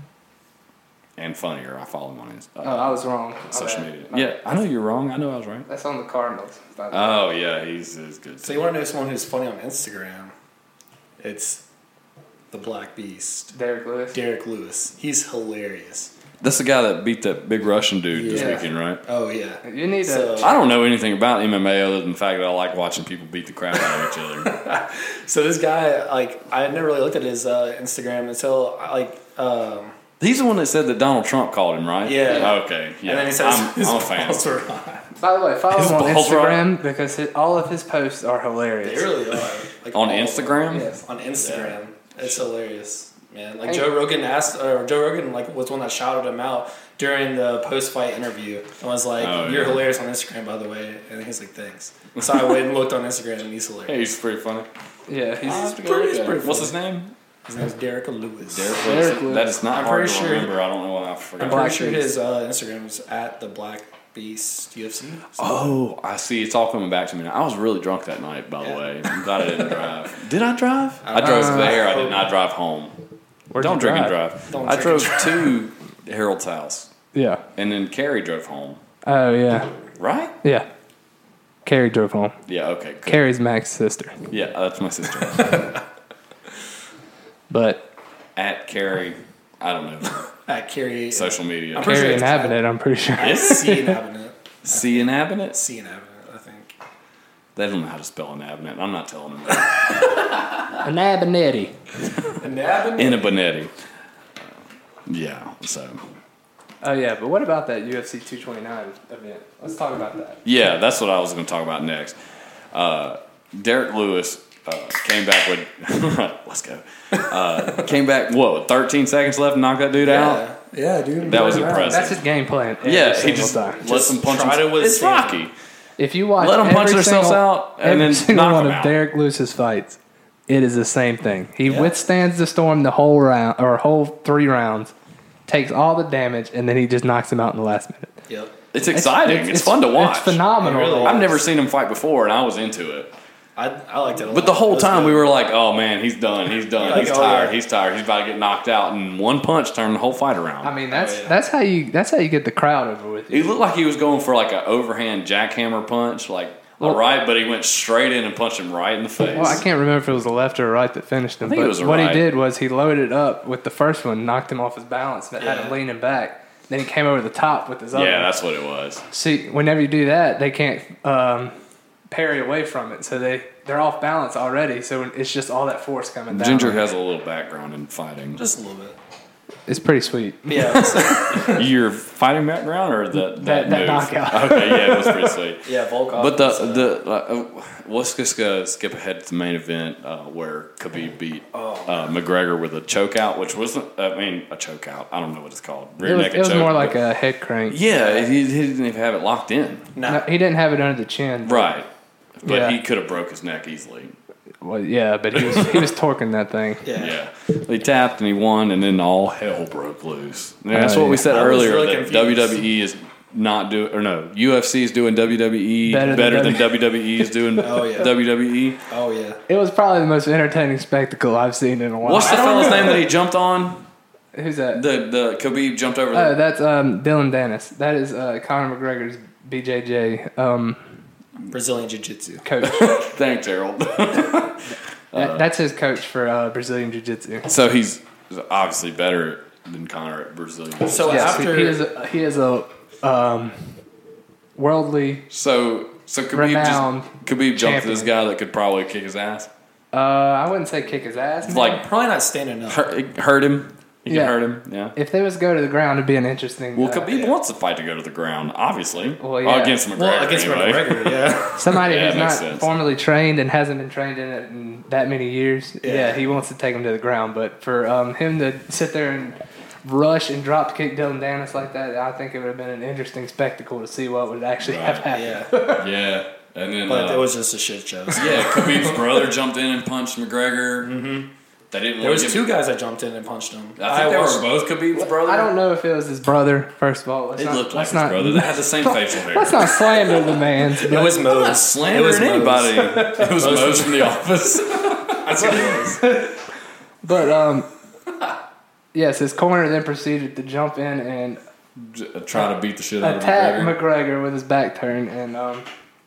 and funnier. I follow him on his uh, Oh, I was wrong. My social bad. media. My Yeah, bad. I know you're wrong. I know I was right. That's on the Cardinals. by the way. Oh, yeah, he's, he's good. So you want to know someone who's funny on Instagram? It's the Black Beast, Derek Lewis. Derek Lewis. He's hilarious. That's the guy that beat that big Russian dude this Yeah. weekend, right? Oh yeah. You need to. So- I don't know anything about M M A other than the fact that I like watching people beat the crap out of each other. So this guy, like, I had never really looked at his uh, Instagram until, like, um, He's the one that said that Donald Trump called him, right? Yeah. Okay. Yeah. and then he says I'm, his I'm a fan. balls were high. By the way, follow His him on balls Instagram because it, all of his posts are They hilarious. really are. Like, On all of them. Instagram? Yes. On Instagram, it's hilarious, man. Like Joe Rogan asked, or Joe Rogan like was one that shouted him out during the post-fight interview and was like, Oh, "You're yeah. hilarious on Instagram, by the way." And he's like, "Thanks." So I went and looked on Instagram, and he's hilarious. Hey, he's pretty funny. Yeah, he's Uh, pretty- he's pretty What's funny. his name? His name's Derek Lewis. Derek Derek Lewis. Lewis. That is not I'm hard pretty to sure- remember. I don't know why I I'm forgot. pretty Black sure Beast. his uh, Instagram is at the Black Beast U F C. Oh, I see. It's all coming back to me now. I was really drunk that night, by Yeah. the way. I'm glad I didn't drive. Did I drive? I Uh, drove there. I did not drive home. Where'd Don't you drink and drive? drive. Don't I drink drove and to Harold's house, Yeah. and then Carrie drove home. Oh yeah. Right? Yeah. Carrie drove home. Yeah. Okay. Good. Carrie's Mac's sister. Yeah, that's my sister. But At Carrie, I don't know. At Carrie. Social media. I'm pretty Carrie sure inhabited, I'm pretty sure. It's C inhabitant. C inhabitant? C inhabitant, I think. They don't know how to spell inhabitant. I'm not telling them that. Inabinetti. Inhabitant? Inabinetti. Yeah, so. Oh, yeah, but what about that U F C two twenty-nine event? Let's talk about that. Yeah, that's what I was going to talk about next. Uh, Derek Lewis uh, came back with. Let's go. Uh, came back, what, with thirteen seconds left and knocked that dude out? Yeah, yeah, dude. That was Right. impressive. That's his game plan. every Yeah, he single just time. let Just them punch tried him. it with It's Stanley. Rocky. If you watch Let 'em punch every themselves single- out and every then single knock one 'em of out. Derek Lewis's fights, it is the same thing. He Yeah. withstands the storm the whole round or whole three rounds, takes all the damage, and then he just knocks him out in the last minute. Yep. It's exciting. It's, fun to watch. It's phenomenal. It really to is. I've never seen him fight before, and I was into it. I, I liked it a lot. But the whole It was time good. we were like, "Oh man, he's done. He's done. Like, he's oh, tired. yeah. He's tired. He's about to get knocked out." And one punch turned the whole fight around. I mean, that's Oh, yeah. that's how you that's how you get the crowd over with he you. looked like he was going for like an overhand jackhammer punch, like Well- a right, but he went straight in and punched him right in the face. Well, I can't remember if it was a left or a right that finished him. I think but it was a what right. he did was he loaded up with the first one, knocked him off his balance, and had Yeah. him leaning back. Then he came over the top with his other. Yeah, one. that's what it was. See, whenever you do that, they can't um, parry away from it, so they they're off balance already. So it's just all that force coming down. Ginger has a little background in fighting. Just a little bit. It's pretty sweet. Yeah. so- Your fighting background or that that, That- that move? knockout. Okay, yeah, it was pretty sweet. yeah, Volkov. But the was, uh, the uh, let's just uh, skip ahead to the main event uh, where Khabib beat Oh. uh, McGregor with a chokeout, which wasn't. I mean, a chokeout. I don't know what it's called. It was, Rear naked it was choke, more like but- a head crank. Yeah, he, he didn't even have it locked in. nah. No, he didn't have it under the chin. Right, but Yeah. he could have broke his neck easily. Well, yeah, but he was he was torquing that thing. Yeah. Yeah, he tapped and he won, and then all hell broke loose. And that's Oh, what we yeah. said I was earlier really that confused. W W E is not doing, or no, U F C is doing W W E Better better, than than W W E is doing Oh, yeah. W W E. Oh, yeah. It was probably the most entertaining spectacle I've seen in a while. What's the fella's name that he jumped on? Who's that? The the Khabib jumped over. Oh, The, that's um, Dylan Dennis. That is uh, Conor McGregor's B J J um, Brazilian Jiu Jitsu. coach. Thanks, Gerald. That- that's his coach for uh, Brazilian Jiu Jitsu. So he's obviously better than Conor at Brazilian. So Yes, after. he is a, he is a um, worldly. so so Khabib Renowned just Khabib jumped to this champion. guy that could probably kick his ass. Uh, I wouldn't say kick his ass. man. Like Probably not standing up. hurt, hurt him. He Yeah. can hurt him. Yeah. if they was to go to the ground, it'd be an interesting. Well, uh, Khabib yeah. wants the fight to go to the ground, obviously. Well, yeah. Against McGregor, Well, against anyway. McGregor, yeah. somebody Yeah, who's that not makes sense. formally trained and hasn't been trained in it in that many years. Yeah, Yeah. he wants to take him to the ground. But for um, him to sit there and rush and drop kick Dylan Dennis like that, I think it would have been an interesting spectacle to see what would actually have Right. happened. Yeah. Yeah. And then, But uh, it was just a shit show. yeah, Khabib's brother jumped in and punched McGregor. Mm-hmm. They didn't There was give- two guys that jumped in and punched him. I think they watched- were both Khabib's brother. I don't know if it was his brother. First of all, let's It not, looked like let's his not, brother. They had the same facial hair. Let's not slander the man. It was I'm not Mose. It slandering was Mose. anybody. It was Mose from The Office. That's what it was. But um, yes, his corner then proceeded to jump in and J- Try to beat the shit out of attack McGregor. McGregor with his back turned, and um,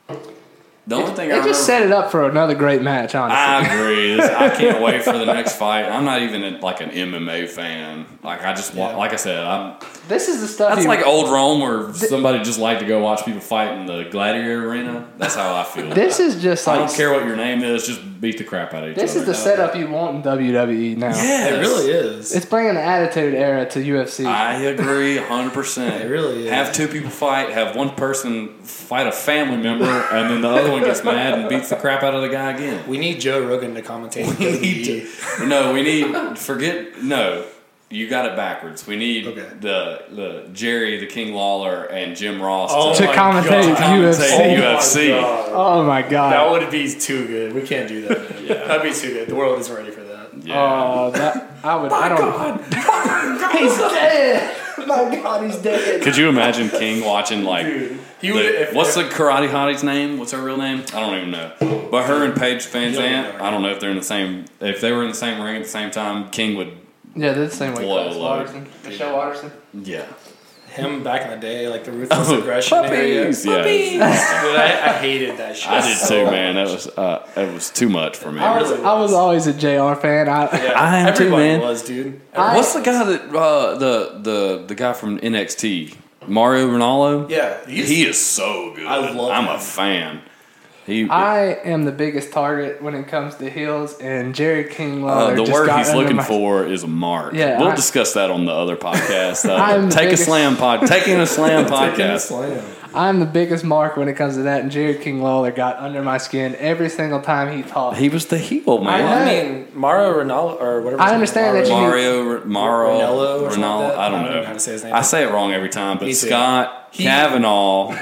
The only thing I it remember, just set it up for another great match. Honestly, I agree. This- I can't wait for the next fight. I'm not even a, like an M M A fan. Like I just want, Yeah. like I said, I'm. this is the stuff. That's you, like old Rome, where somebody just like to go watch people fight in the gladiator arena. That's how I feel. This is just I like don't care what your name is, just beat the crap out of each this other. is the setup you want in W W E now. Yes. It really is. It's bringing the attitude era to U F C. I agree, one hundred percent. It really is. Have two people fight, have one person fight a family member, and then the other one gets mad and beats the crap out of the guy again. We need Joe Rogan to commentate. We need to, no, we need, forget, no, you got it backwards. We need Okay. the the Jerry, the King Lawler, and Jim Ross Oh To my commentate God. U F C. commentate Oh U F C. my God. oh my god! That would be too good. We can't do that. Man. Yeah. That'd be too good. The world isn't ready for that. Yeah. Oh, that I would. I don't. He's dead. My God, he's dead. Could you imagine King watching like Dude, he the- would. If, what's if, the karate hottie's name? What's her real name? I don't even know. But her and Paige Van You don't Zandt, know. I don't know if they're in the same. If they were in the same ring at the same time, King would. Yeah, they're the same way. Blow Class low. Watterson, Michelle Watterson. Yeah. him back in the day, like the ruthless Oh, aggression area. puppies, yeah. Puppies. Dude, I, I hated that shit. I did so too, man. That much. was uh, it was too much for me. I was, really I was was. always a J R fan. I, Yeah, I am too, everybody man. was, dude. I- What's the guy that uh, the the the guy from N X T, Mario Ronaldo? Yeah, he's- he is so good. I love I'm him. a fan. He I am the biggest target when it comes to heels, and Jerry King uh, Lawler the just word got he's under looking my- for is a mark. Yeah, we'll I- discuss that on the other podcast. Uh, I'm the take biggest- a slam pod, taking a slam Taking a podcast. slam. I'm the biggest mark when it comes to that, and Jerry King Lawler got under my skin every single time he talked. He was the heel, I, man. I mean, Mario Ronaldo or whatever. I his name understand is, that you- Mario, Mario, Ranello or something like Ronaldo. that? I don't I don't know know how to say his name. I say it wrong every time, but Me too. Scott He- Kavanaugh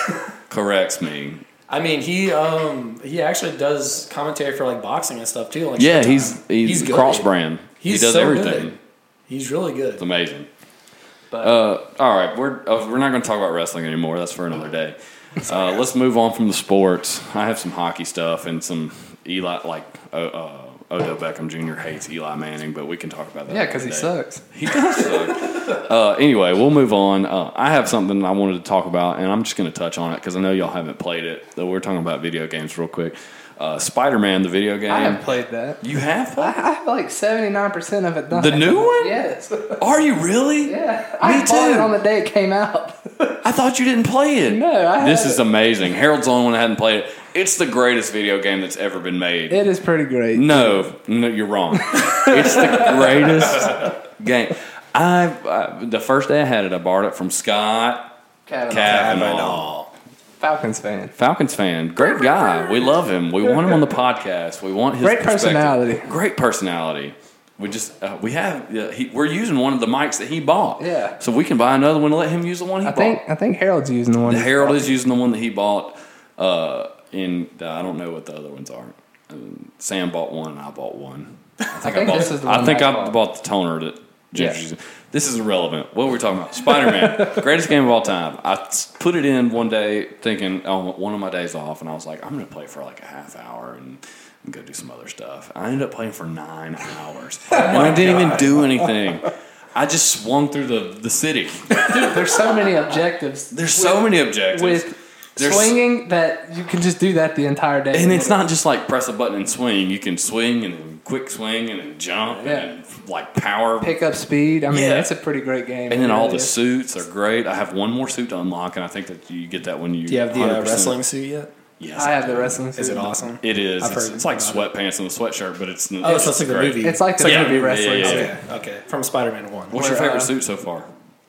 corrects me. I mean, he um he actually does commentary for like boxing and stuff too. Like Yeah, Showtime. he's he's, good. cross brand. He He's does so everything. good. He's really good. It's amazing. But Uh, all right, we're uh, we're not going to talk about wrestling anymore. That's for another day. Uh, let's move on from the sports. I have some hockey stuff and some Eli, like uh, uh, Odell Beckham Junior hates Eli Manning, but we can talk about that. yeah, because he another day. sucks. He does suck. uh, anyway, we'll move on. Uh, I have something I wanted to talk about, and I'm just going to touch on it because I know y'all haven't played it. Though we're talking about video games real quick. Uh, Spider-Man, the video game. I have played that. You have I played? I have like seventy-nine percent of it done. The new one? Yes. Are you really? Yeah. I Me bought it too. on the day it came out. I thought you didn't play it. No, I This haven't. is amazing. Harold's the only one that hadn't played it. It's the greatest video game that's ever been made. It is pretty great. No, no, you're wrong. It's the greatest game. I, I the first day I had it, I borrowed it from Scott Kavanaugh. Kavanaugh. Falcons fan. Falcons fan, great guy. We love him. We want him on the podcast. We want his Great perspective. personality. Great personality. We just uh, we have uh, he, we're using one of the mics that he bought. Yeah. So we can buy another one and let him use the one he I bought. think I think Harold's using the one. The Harold is using the one that he bought. Uh, in uh, I don't know what the other ones are. Um, Sam bought one, and I bought one. I think I, think bought. this is the I one think I I bought. bought the toner that Jen's Yeah. using. This is irrelevant. What were we talking about? Spider Man, greatest game of all time. I s- put it in one day, thinking on one of my days off, and I was like, I'm going to play for like a half hour and, and go do some other stuff. I ended up playing for nine hours, and I didn't even do anything. I just swung through the the city. Dude, there's so many objectives. There's so many objectives. with There's- swinging that you can just do that the entire day. And it's not just like press a button and swing. You can swing and then quick swing and then jump Yeah. and like power. pick up speed. I mean, Yeah. it's a pretty great game. And then It all really the is. suits are great. I have one more suit to unlock, and I think that you get that when you. do you have the one uh, hundred percent wrestling suit yet? Yes, I have do. the wrestling. Is suit. it awesome? It is. I've It's, heard it's like about sweatpants and a sweatshirt, but it's. Oh, so it's like the great. movie. It's like the like a movie movie, wrestling. yeah, suit. yeah, Okay, okay. From Spider-Man one. What's your Where, favorite uh, suit so far?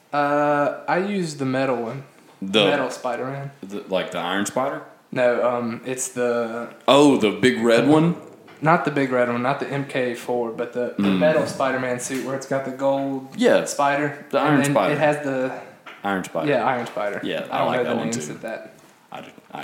Uh, I use the metal one. The, metal Spider-Man. the like the Iron Spider. No, um, it's the Oh, the big red one. not the big red one, not the M K four, but the, the metal Spider-Man suit where it's got the gold Yeah, spider. The and Iron then Spider. It has the Iron Spider. yeah Iron Spider. Yeah, I I don't like know that the one names too. of that. I do. I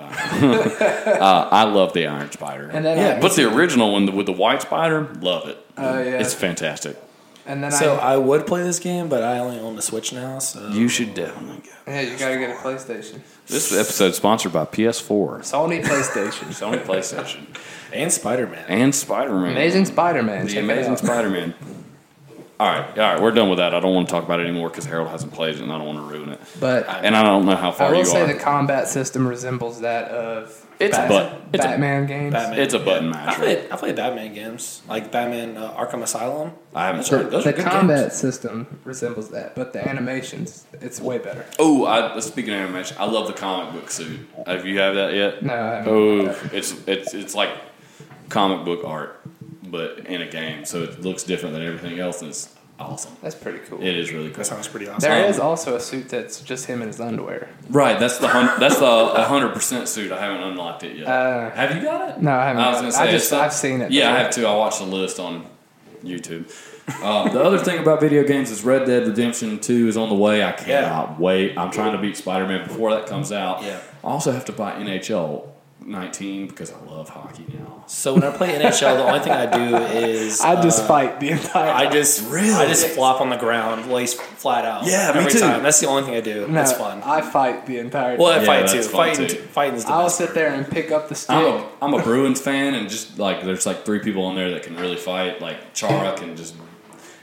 do. uh, I love the Iron Spider. And then yeah, I- but the original one with the white spider, love it. Oh, yeah. It's fantastic. And then So I I would play this game, but I only own the Switch now. So You should definitely go. yeah, you gotta get a PlayStation. This episode is sponsored by P S four, Sony PlayStation. Sony PlayStation, and Spider-Man. and Spider Man. Amazing Spider-Man. The Check it Amazing out. Spider Man. All right, all right, we're done with that. I don't want to talk about it anymore because Harold hasn't played it, and I don't want to ruin it. But And I don't know how I far will you say are. the combat system resembles that of It's Bat- but- it's a- Batman games. Batman. It's a button I masher. played, I played Batman games, like Batman uh, Arkham Asylum. I haven't. The, Those the are good combat games. system resembles that, but the animations, it's way better. Oh, I, speaking of animation, I love the comic book suit. Have you have that yet? No, I haven't. Oh, it's it's it's like comic book art, but in a game, so it looks different than everything else, and it's awesome. That's pretty cool. It is really cool. That sounds pretty awesome. There Um, is also a suit that's just him in his underwear. Right, that's the hun- that's the hundred percent suit. I haven't unlocked it yet. Uh, have you got it? No, I haven't. I was got gonna it. say I it's just the- I've seen it. Yeah, I before. have too. I watched the list on YouTube. Uh, the other thing about video games is Red Dead Redemption two is on the way. I cannot wait. I'm trying to beat Spider Man before that comes out. Yeah. I also have to buy N H L nineteen because I love hockey now. So when I play N H L, the only thing I do is I just uh, fight the entire. I just Really? I just flop on the ground, lace flat out. Yeah, me every too. time. That's the only thing I do. no, It's fun. I fight the entire. Well, I Yeah, fight too. that's fun Fighting, too. fighting is the I'll best. sit there and pick up the stick. I'm a, I'm a Bruins fan, and just like there's like three people on there that can really fight. Like Chara can just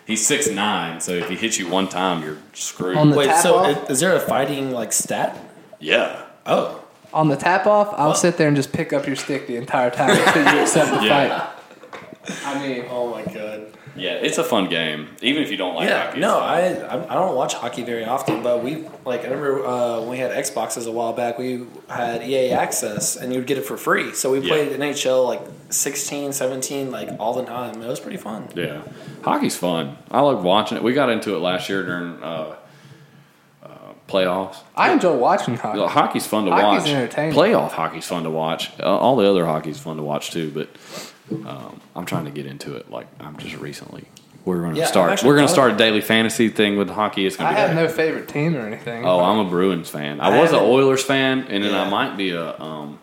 He's six nine, so if he hits you one time, you're screwed. On the Wait, tap so off? is, is there a fighting like stat? yeah. Oh, On the tap off, I'll Well- sit there and just pick up your stick the entire time until you accept the Yeah. fight. I mean, oh my god. Yeah, it's a fun game, even if you don't like Yeah, hockey. no, it's fun. I I I don't watch hockey very often, but we like I remember uh, when we had Xboxes a while back, we had E A Access, and you would get it for free. So we Yeah. played N H L like sixteen, seventeen, like all the time. It was pretty fun. Yeah, hockey's fun. I like watching it. We got into it last year during uh, uh, playoffs. I enjoy watching hockey. Well, hockey's fun to Hockey's watch. entertaining. Playoff hockey's fun to watch. Uh, all the other hockey's fun to watch too. But um, I'm trying to get into it. Like I'm just recently. We're going to Yeah, I'm start. actually We're going to done start it. a daily fantasy thing with hockey. It's going I to be. have no favorite team or anything. Oh, I'm a Bruins fan. I, I was an haven't- Oilers fan, and then I Yeah. might be a um,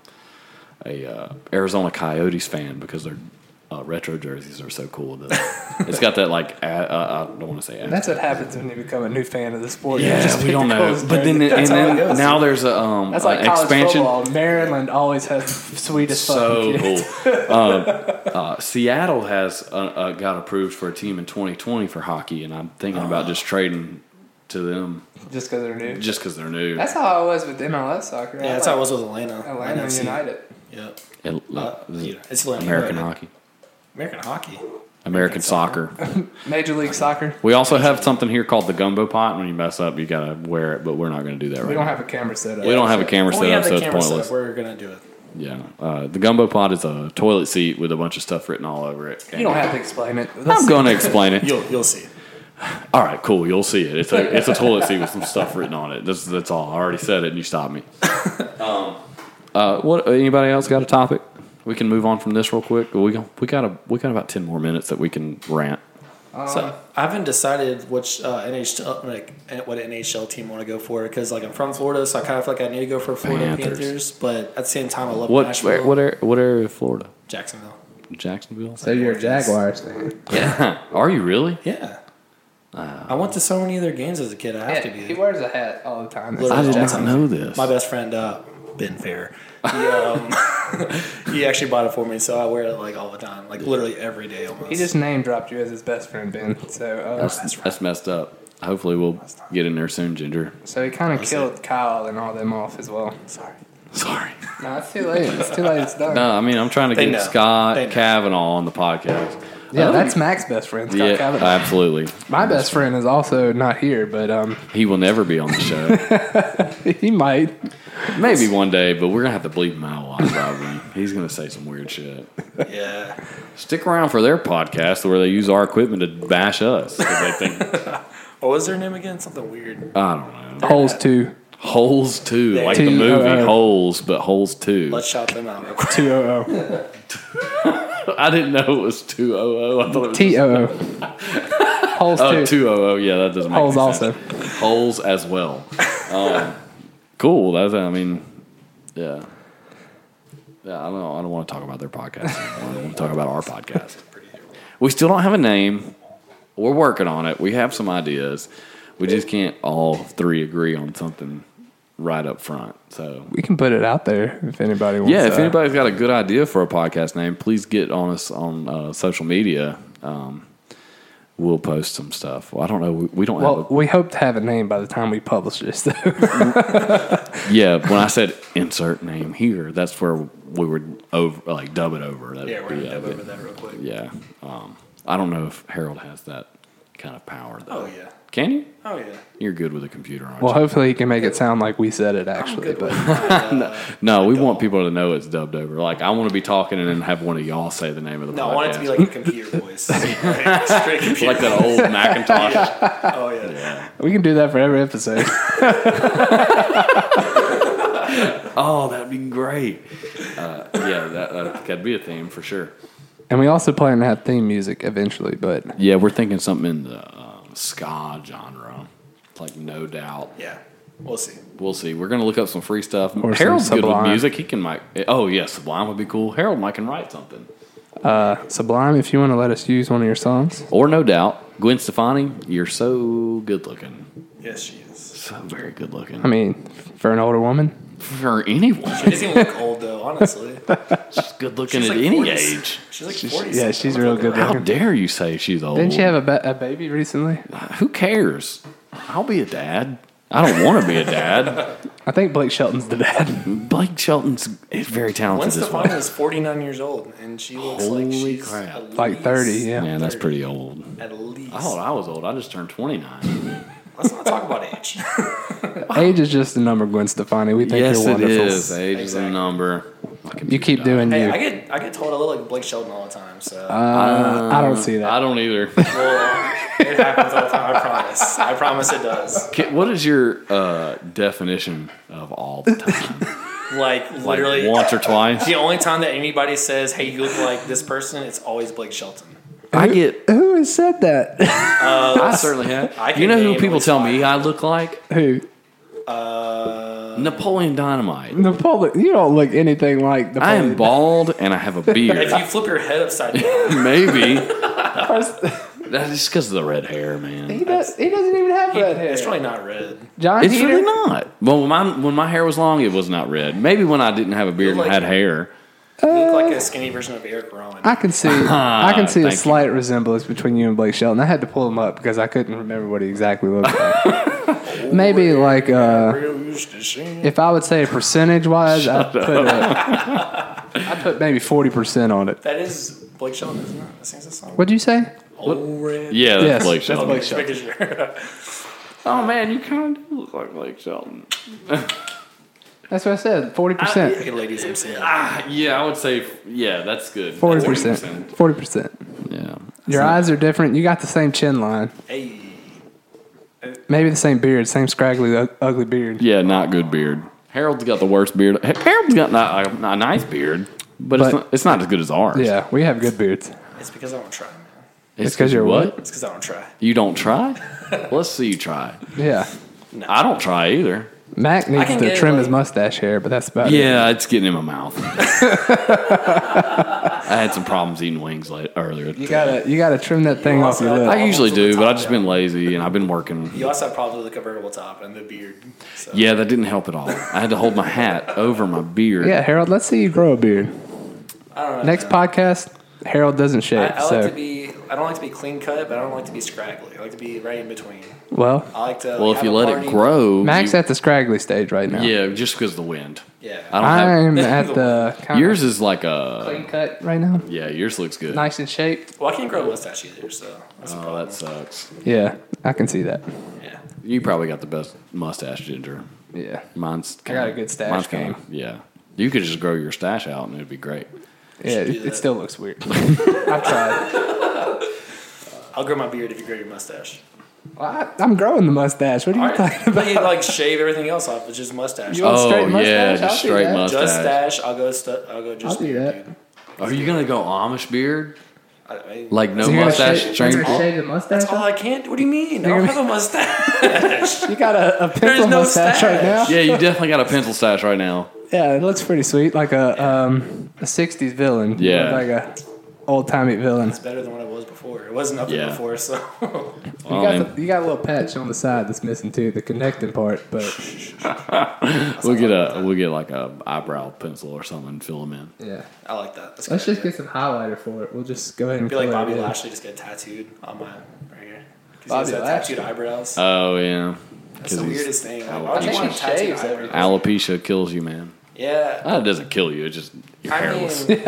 a uh, Arizona Coyotes fan because their uh, retro jerseys are so cool. That it's got that like uh, uh, I don't want to say. That's what happens when you become a new fan of the sport. You yeah, just we pick don't the know. coolest But then jersey. and how it then goes. now there's a um That's like an college expansion. football. Maryland always has the sweetest So fucking cool. kids. um, uh, Seattle has uh, uh, got approved for a team in twenty twenty for hockey, and I'm thinking about just trading to them Just because they're new. just because they're new. That's how I was with M L S soccer. Yeah, that's how it was with Atlanta. Atlanta N F C. United. Yeah, It- uh, yeah, it's Atlanta American United. hockey, American hockey. American soccer. Major League Soccer. We also have something here called the gumbo pot. When you mess up, you gotta wear it, but we're not gonna do that right We don't now. have a camera set up. We don't have a camera When set we up, have so the it's camera set pointless. up, we're gonna do it. Yeah, uh, the gumbo pot is a toilet seat with a bunch of stuff written all over it. You don't have to explain it. I'm going to explain it. You'll you'll see. All right, cool. You'll see it. It's a it's a toilet seat with some stuff written on it. That's that's all. I already said it, and you stopped me. Um, uh, what? Anybody else got a topic? We can move on from this real quick. We got we got a we got about ten more minutes that we can rant. So I haven't decided which uh, N H L like what N H L team I want to go for because like I'm from Florida, so I kind of feel like I need to go for Florida Panthers. Panthers. But at the same time, I love What Nashville, where, what area, what area of Florida? Jacksonville. Jacksonville. So you're a Jaguars fan. Yeah, Are you really? yeah. I went to so many of their games as a kid. I have to Yeah, be. he wears a hat all the time. Literally. I did not Jacksonville. know this. My best friend, uh, Ben Fair, he, um, he actually bought it for me, so I wear it like all the time, like literally every day almost. He just name dropped you as his best friend, Ben. So, uh, That's, that's messed up. Hopefully, we'll get in there soon, Ginger. so he kind of killed Kyle and all them off as well. Sorry. Sorry. No, it's too late. It's too late. It's done. No, I mean I'm trying to They get know. Scott They know. Kavanaugh on the podcast. Yeah, Oh, that's Mac's best friend, Scott yeah, Kavanaugh. absolutely. My best friend is also not here, but um, He will never be on the show. he might. Maybe one day, but we're gonna have to bleep him out a lot. Probably. He's gonna say some weird shit. Yeah. Stick around for their podcast where they use our equipment to bash us. 'Cause they think What was their name again? Something weird. I don't know. Holes two. Holes two, like the Two, movie uh, Holes, but Holes two. Let's shout them out real quick. Two O O. I didn't know it was two oh oh. I thought it was T O O. Holes oh two. two oh oh. Yeah, that doesn't make Holes any also. sense. Holes as well. Um, cool. That's I mean, yeah. Yeah, I don't know. I don't want to talk about their podcast anymore. I want to talk about our podcast. We still don't have a name. We're working on it. We have some ideas. We just can't all three agree on something right up front. So We can put it out there if anybody wants. yeah, if to. anybody's got a good idea for a podcast name, please get on us on uh, social media. Um, we'll post some stuff. Well, I don't know. We, we don't Well, have. we hope to have a name by the time we publish this, though. A, yeah, when I said insert name here, that's where we would over like dub it over. That'd Yeah, we're going be, to uh, dub over that real quick. Yeah, um, I don't know if Harold has that kind of power though. Oh, yeah. Can you? Oh, yeah. You're good with a computer, aren't Well, you? hopefully he can make it sound like we said it, I'm actually. good But with uh, No, we want people to know it's dubbed over. Like I want to be talking and then have one of y'all say the name of the No, podcast. I want it to be like a computer voice. Right? Straight computer. like that old Macintosh. Oh, yeah. we can do that for every episode. Oh, that'd be great. Uh, yeah, that uh, could be a theme for sure. And we also plan to have theme music eventually, but Yeah, we're thinking something in the uh, ska genre, like No Doubt. Yeah. We'll see. We'll see. We're gonna look up some free stuff. Or some Harold's good with Sublime. music. He can mic. Oh yeah, Sublime would be cool. Harold might can write something. uh, Sublime, if you want to let us use one of your songs. Or No Doubt. Gwen Stefani, you're so good looking. Yes, she is. So very good looking. I mean, for an older woman. for anyone. She doesn't even look old though, honestly. She's good looking She's at like any forty. age. She's like She's- forty. yeah, she's real good How looking. dare you say she's old? Didn't she have a, ba- a baby recently? Who cares? I'll be a dad. I don't want to be a dad. I think Blake Shelton's the dad. Blake Shelton's is very Gwen talented as Stefani well. is forty-nine years old, and she looks Holy like she's crap. at Like least- thirty, yeah. Man, that's pretty old. At least. I thought I was old. I just turned twenty-nine. Let's not talk about age. Age is just a number, Gwen Stefani. We think Yes, you're it wonderful. is. Age is a Exactly. number. You keep doing Hey, you. I get I get told I look like Blake Shelton all the time. So uh, I don't see that. I don't either. well, it happens all the time. I promise. I promise it does. Ki- What is your uh, definition of all the time? Like Like literally, once or twice? the only time that anybody says, "Hey, you look like this person," it's always Blake Shelton. I get. Who has said that? I certainly have. I can You know who name people at least tell five. me I look like? Who? Uh, Napoleon Dynamite. Napoleon. You don't look anything like Napoleon. I am bald and I have a beard. if you flip your head upside down, Maybe. First- That's just because of the red hair, man. he, does, he doesn't even have red hair. it's really not red. John It's Heater? really not. Well, when my, when my hair was long, it was not red. Maybe when I didn't have a beard and like- had hair. You look like a skinny version of Eric Rowan. I can see. I can see a Thank you. slight resemblance between you and Blake Shelton. I had to pull him up because I couldn't remember what he exactly looked like. Maybe like uh, if I would say percentage wise, I'd put a, I'd put maybe forty percent on it. That is Blake Shelton, isn't it? That sings that song. What'd you say? Oh, red. Yeah, that's Yes, Blake that's Shelton. Blake Just making sure. Oh, man, you kind of do look like Blake Shelton. That's what I said. Forty percent. Hey, ladies, I'm saying. Ah, yeah, I would say, yeah, that's good. Forty That's percent. Forty percent. Yeah. Your eyes are different. You got the same chin line. Hey. Maybe the same beard. Same scraggly, u- ugly beard. Yeah, not good beard. Harold's got the worst beard. Harold's got not, a, a nice beard, but, it's, But- not, it's not as good as ours. Yeah, we have good beards. It's because I don't try, man. It's 'cause you're what? It's because I don't try. You don't try? Let's see you try. Yeah. I don't try either. Mac needs can to get, trim like- his mustache hair, but that's about it. Yeah, it's getting in my mouth. I had some problems eating wings late, earlier. You gotta, you gotta trim that thing off also your have lip. I usually Problems with do, the but top I've just been down. lazy and I've been working. You also have problems with the convertible top and the beard. So. Yeah, that didn't help at all. I had to hold my hat over my beard. Yeah, Harold, let's see you grow a beard. I don't know. Next man. podcast, Harold doesn't shave. I, I like so, to be. I don't like to be clean cut, but I don't like to be scraggly. I like to be right in between. well, I like to. Well, like, if you have a let party. it grow, Mac's you- at the scraggly stage right now. yeah, just because of the wind. Yeah. I don't have. I'm at the kind Yours is like a. clean cut right now. Yeah, yours looks good. Nice and shaped. Well, I can't grow a mustache either, so that's a Oh, problem. that sucks. Yeah, I can see that. Yeah. You probably got the best mustache, Ginger. Yeah. Mine's. I got a good stash mine's kinda- game. Yeah, you could just grow your stash out and it'd be great. Yeah, do it, that. it still looks weird. I've tried. I'll grow my beard if you grow your mustache. Well, I, I'm growing the mustache. What are you All talking right. about? But you like shave everything else off. It's just mustache. You want Oh straight mustache? yeah, I'll just do straight that. mustache. Just stash. I'll go. Stu- I'll go. Just I'll do beard, that. dude. Are you gonna go Amish beard? I, I, Like no So you're gonna mustache? shave- string- you're gonna shave the mustache that's all off? I can. do. What do you mean? I don't have a mustache. You got a, a pencil no mustache right now? stash. Yeah, you definitely got a pencil stash right now. Yeah, it looks pretty sweet, like a um, a sixties villain. You Yeah. look like a old timey villain. It's better than what it was before. It wasn't up there Yeah. before, so You Well, got, man, the, you got a little patch on the side that's missing too, the connecting part. But we'll get a we'll get like a eyebrow pencil or something and fill them in. yeah, I like that. That's a let's good just idea. get some highlighter for it. We'll just go ahead and I feel like color it Bobby in. Lashley just get tattooed on my right here. Because Bobby he has that Lashley? tattooed eyebrows. Oh yeah, That's the he's- weirdest thing. Like, I why would you think want he to tattoo shaves eyebrows? everything. alopecia kills you, man. Yeah. That doesn't kill you. It just you're I hairless. mean,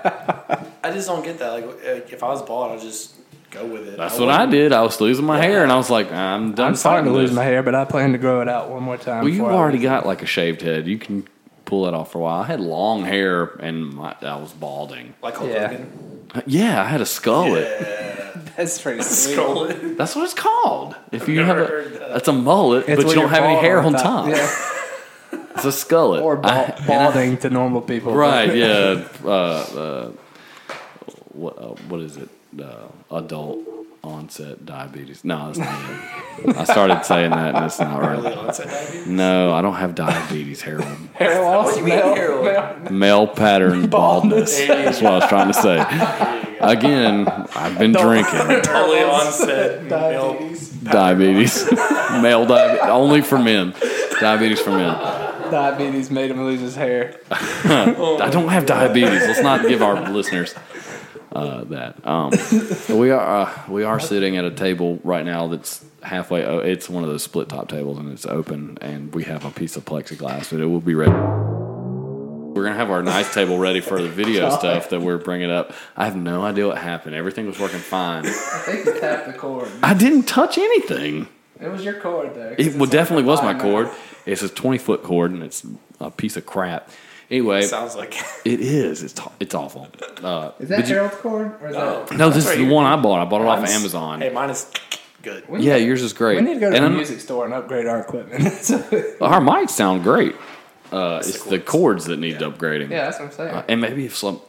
I just don't get that. Like, like, if I was bald, I'd just go with it. That's what I did. I was losing my Yeah. hair, and I was like, I'm done. I'm starting to fighting lose this. my hair, but I plan to grow it out one more time. Well, you've before I already lose it. got like a shaved head. You can pull that off for a while. I had long hair, and my, I was balding. Like Hulk Yeah. Hogan. Yeah, I had a skullet. Yeah. That's pretty sweet. Scroll it. That's what it's called. If you never have heard a, that. that's a mullet, It's but you when don't you're have any bald hair on top. Yeah. It's a skullet. Or bal- I- and I- balding to normal people. Right, yeah. Uh, uh, what, uh, what is it? Uh, adult onset diabetes. No, that's not it. I started saying that, and it's not Early right. onset diabetes. No, I don't have diabetes, Harold. Hair loss. What do you mean male- hair loss? male- Male pattern baldness. That's what I was trying to say. Again, I've been drinking. Early onset male Diabetes. Diabetes. Male diabetes. Only for men. Diabetes for men. Diabetes made him lose his hair. I don't have diabetes. Let's not give our listeners uh, that. Um, we are uh, we are sitting at a table right now that's halfway. Oh, it's one of those split top tables, and it's open, and we have a piece of plexiglass, but it will be ready. We're gonna have our nice table ready for the video stuff that we're bringing up. I have no idea what happened. Everything was working fine. I think you tapped the cord. I didn't touch anything. It was your cord, though. It well, definitely was my cord. It's a twenty foot cord, and it's a piece of crap. Anyway, Sounds like it is. It's it's awful. Uh, Is that but you- Harold's cord? Or is No. that... No, this That's is right. the one I bought. I bought it off of Mine's- Amazon. Hey, mine is good. We Yeah, need- yours is great. We need to go to And the I'm- music store and upgrade our equipment. Our mics sound great. Uh, it's the the cords that need upgrading. yeah, that's what I'm saying. Uh, and maybe if some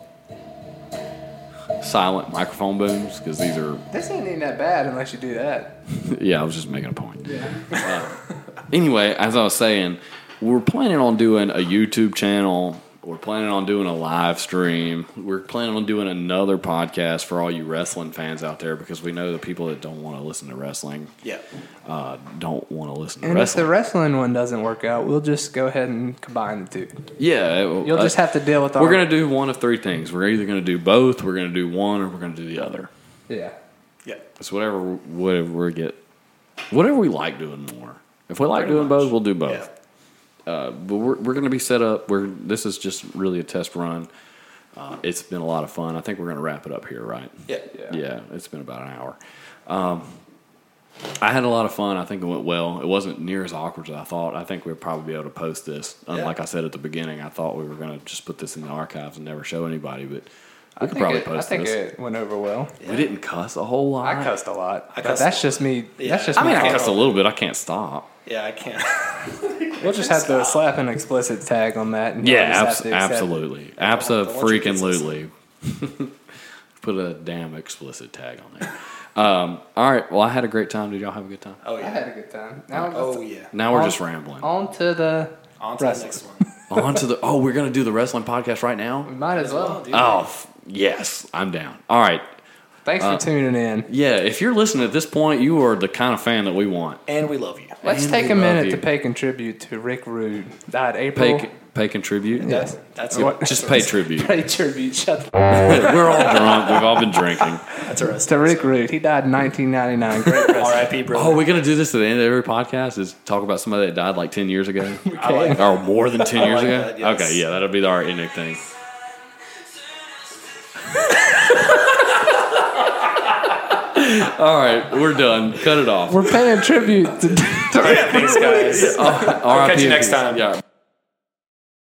silent microphone booms, because these are. This ain't even that bad unless you do that. Yeah, I was just making a point. Uh, anyway, as I was saying, we're planning on doing a YouTube channel. We're planning on doing a live stream. We're planning on doing another podcast for all you wrestling fans out there, because we know the people that don't want to listen to wrestling Yeah. uh, don't want to listen to And if the wrestling. wrestling one doesn't work out, we'll just go ahead and combine the two. Yeah, it- You'll uh, just have to deal with our... We're going to do one of three things. We're either going to do both, we're going to do one, or we're going to do the other. Yeah. Yeah. It's whatever, whatever we get, whatever we like doing more. If we like Pretty doing much. both, we'll do both. Yeah. Uh, but we're we're going to be set up. We're this is just really a test run. Uh, it's been a lot of fun. I think we're going to wrap it up here, right? Yeah. Yeah. Yeah, it's been about an hour. Um, I had a lot of fun. I think it went well. It wasn't near as awkward as I thought. I think we'll probably be able to post this. Um, Yeah. Like I said at the beginning, I thought we were going to just put this in the archives and never show anybody, but I we could think probably it, I post think this. it went over well. We didn't cuss a whole lot. I cussed a lot. I but cussed that's a just me. Yeah. That's just I mean, me. I cussed a little bit. I can't stop. Yeah, I can't. We'll just have to slap an explicit tag on that. And you'll Yeah, just have abs- to accept it. absolutely. don't want you to Abso-freaking-lutely. Put a damn explicit tag on there. Um, all right. Well, I had a great time. Did y'all have a good time? Oh, I yeah. had a good time. Now Oh, yeah. Now we're On- just rambling. on to the On to the wrestling. next one. On to the. Oh, we're gonna do the wrestling podcast right now. We might as well. dude. Oh, f- yes, I'm down. All right. Thanks for tuning in. Yeah, if you're listening at this point, you are the kind of fan that we want. And we love you. Let's And take we a love minute you. to pay contribute to Rick Rude. Died April. Pay, pay contribute. Yes. That's What? Just pay tribute. Pay tribute. Shut the We're all drunk. We've all been drinking. That's a rest. to Rick Rude. He died in nineteen ninety-nine. Great wrestler. R I P, bro. Oh, we're gonna do this at the end of every podcast. Is talk about somebody that died like ten years ago, I like or more than ten I years like ago. that, yes. Okay, yeah, that'll be our ending thing. All right, we're done. Cut it off. We're paying tribute to. Thanks, guys. R I P Catch you next time. Yeah.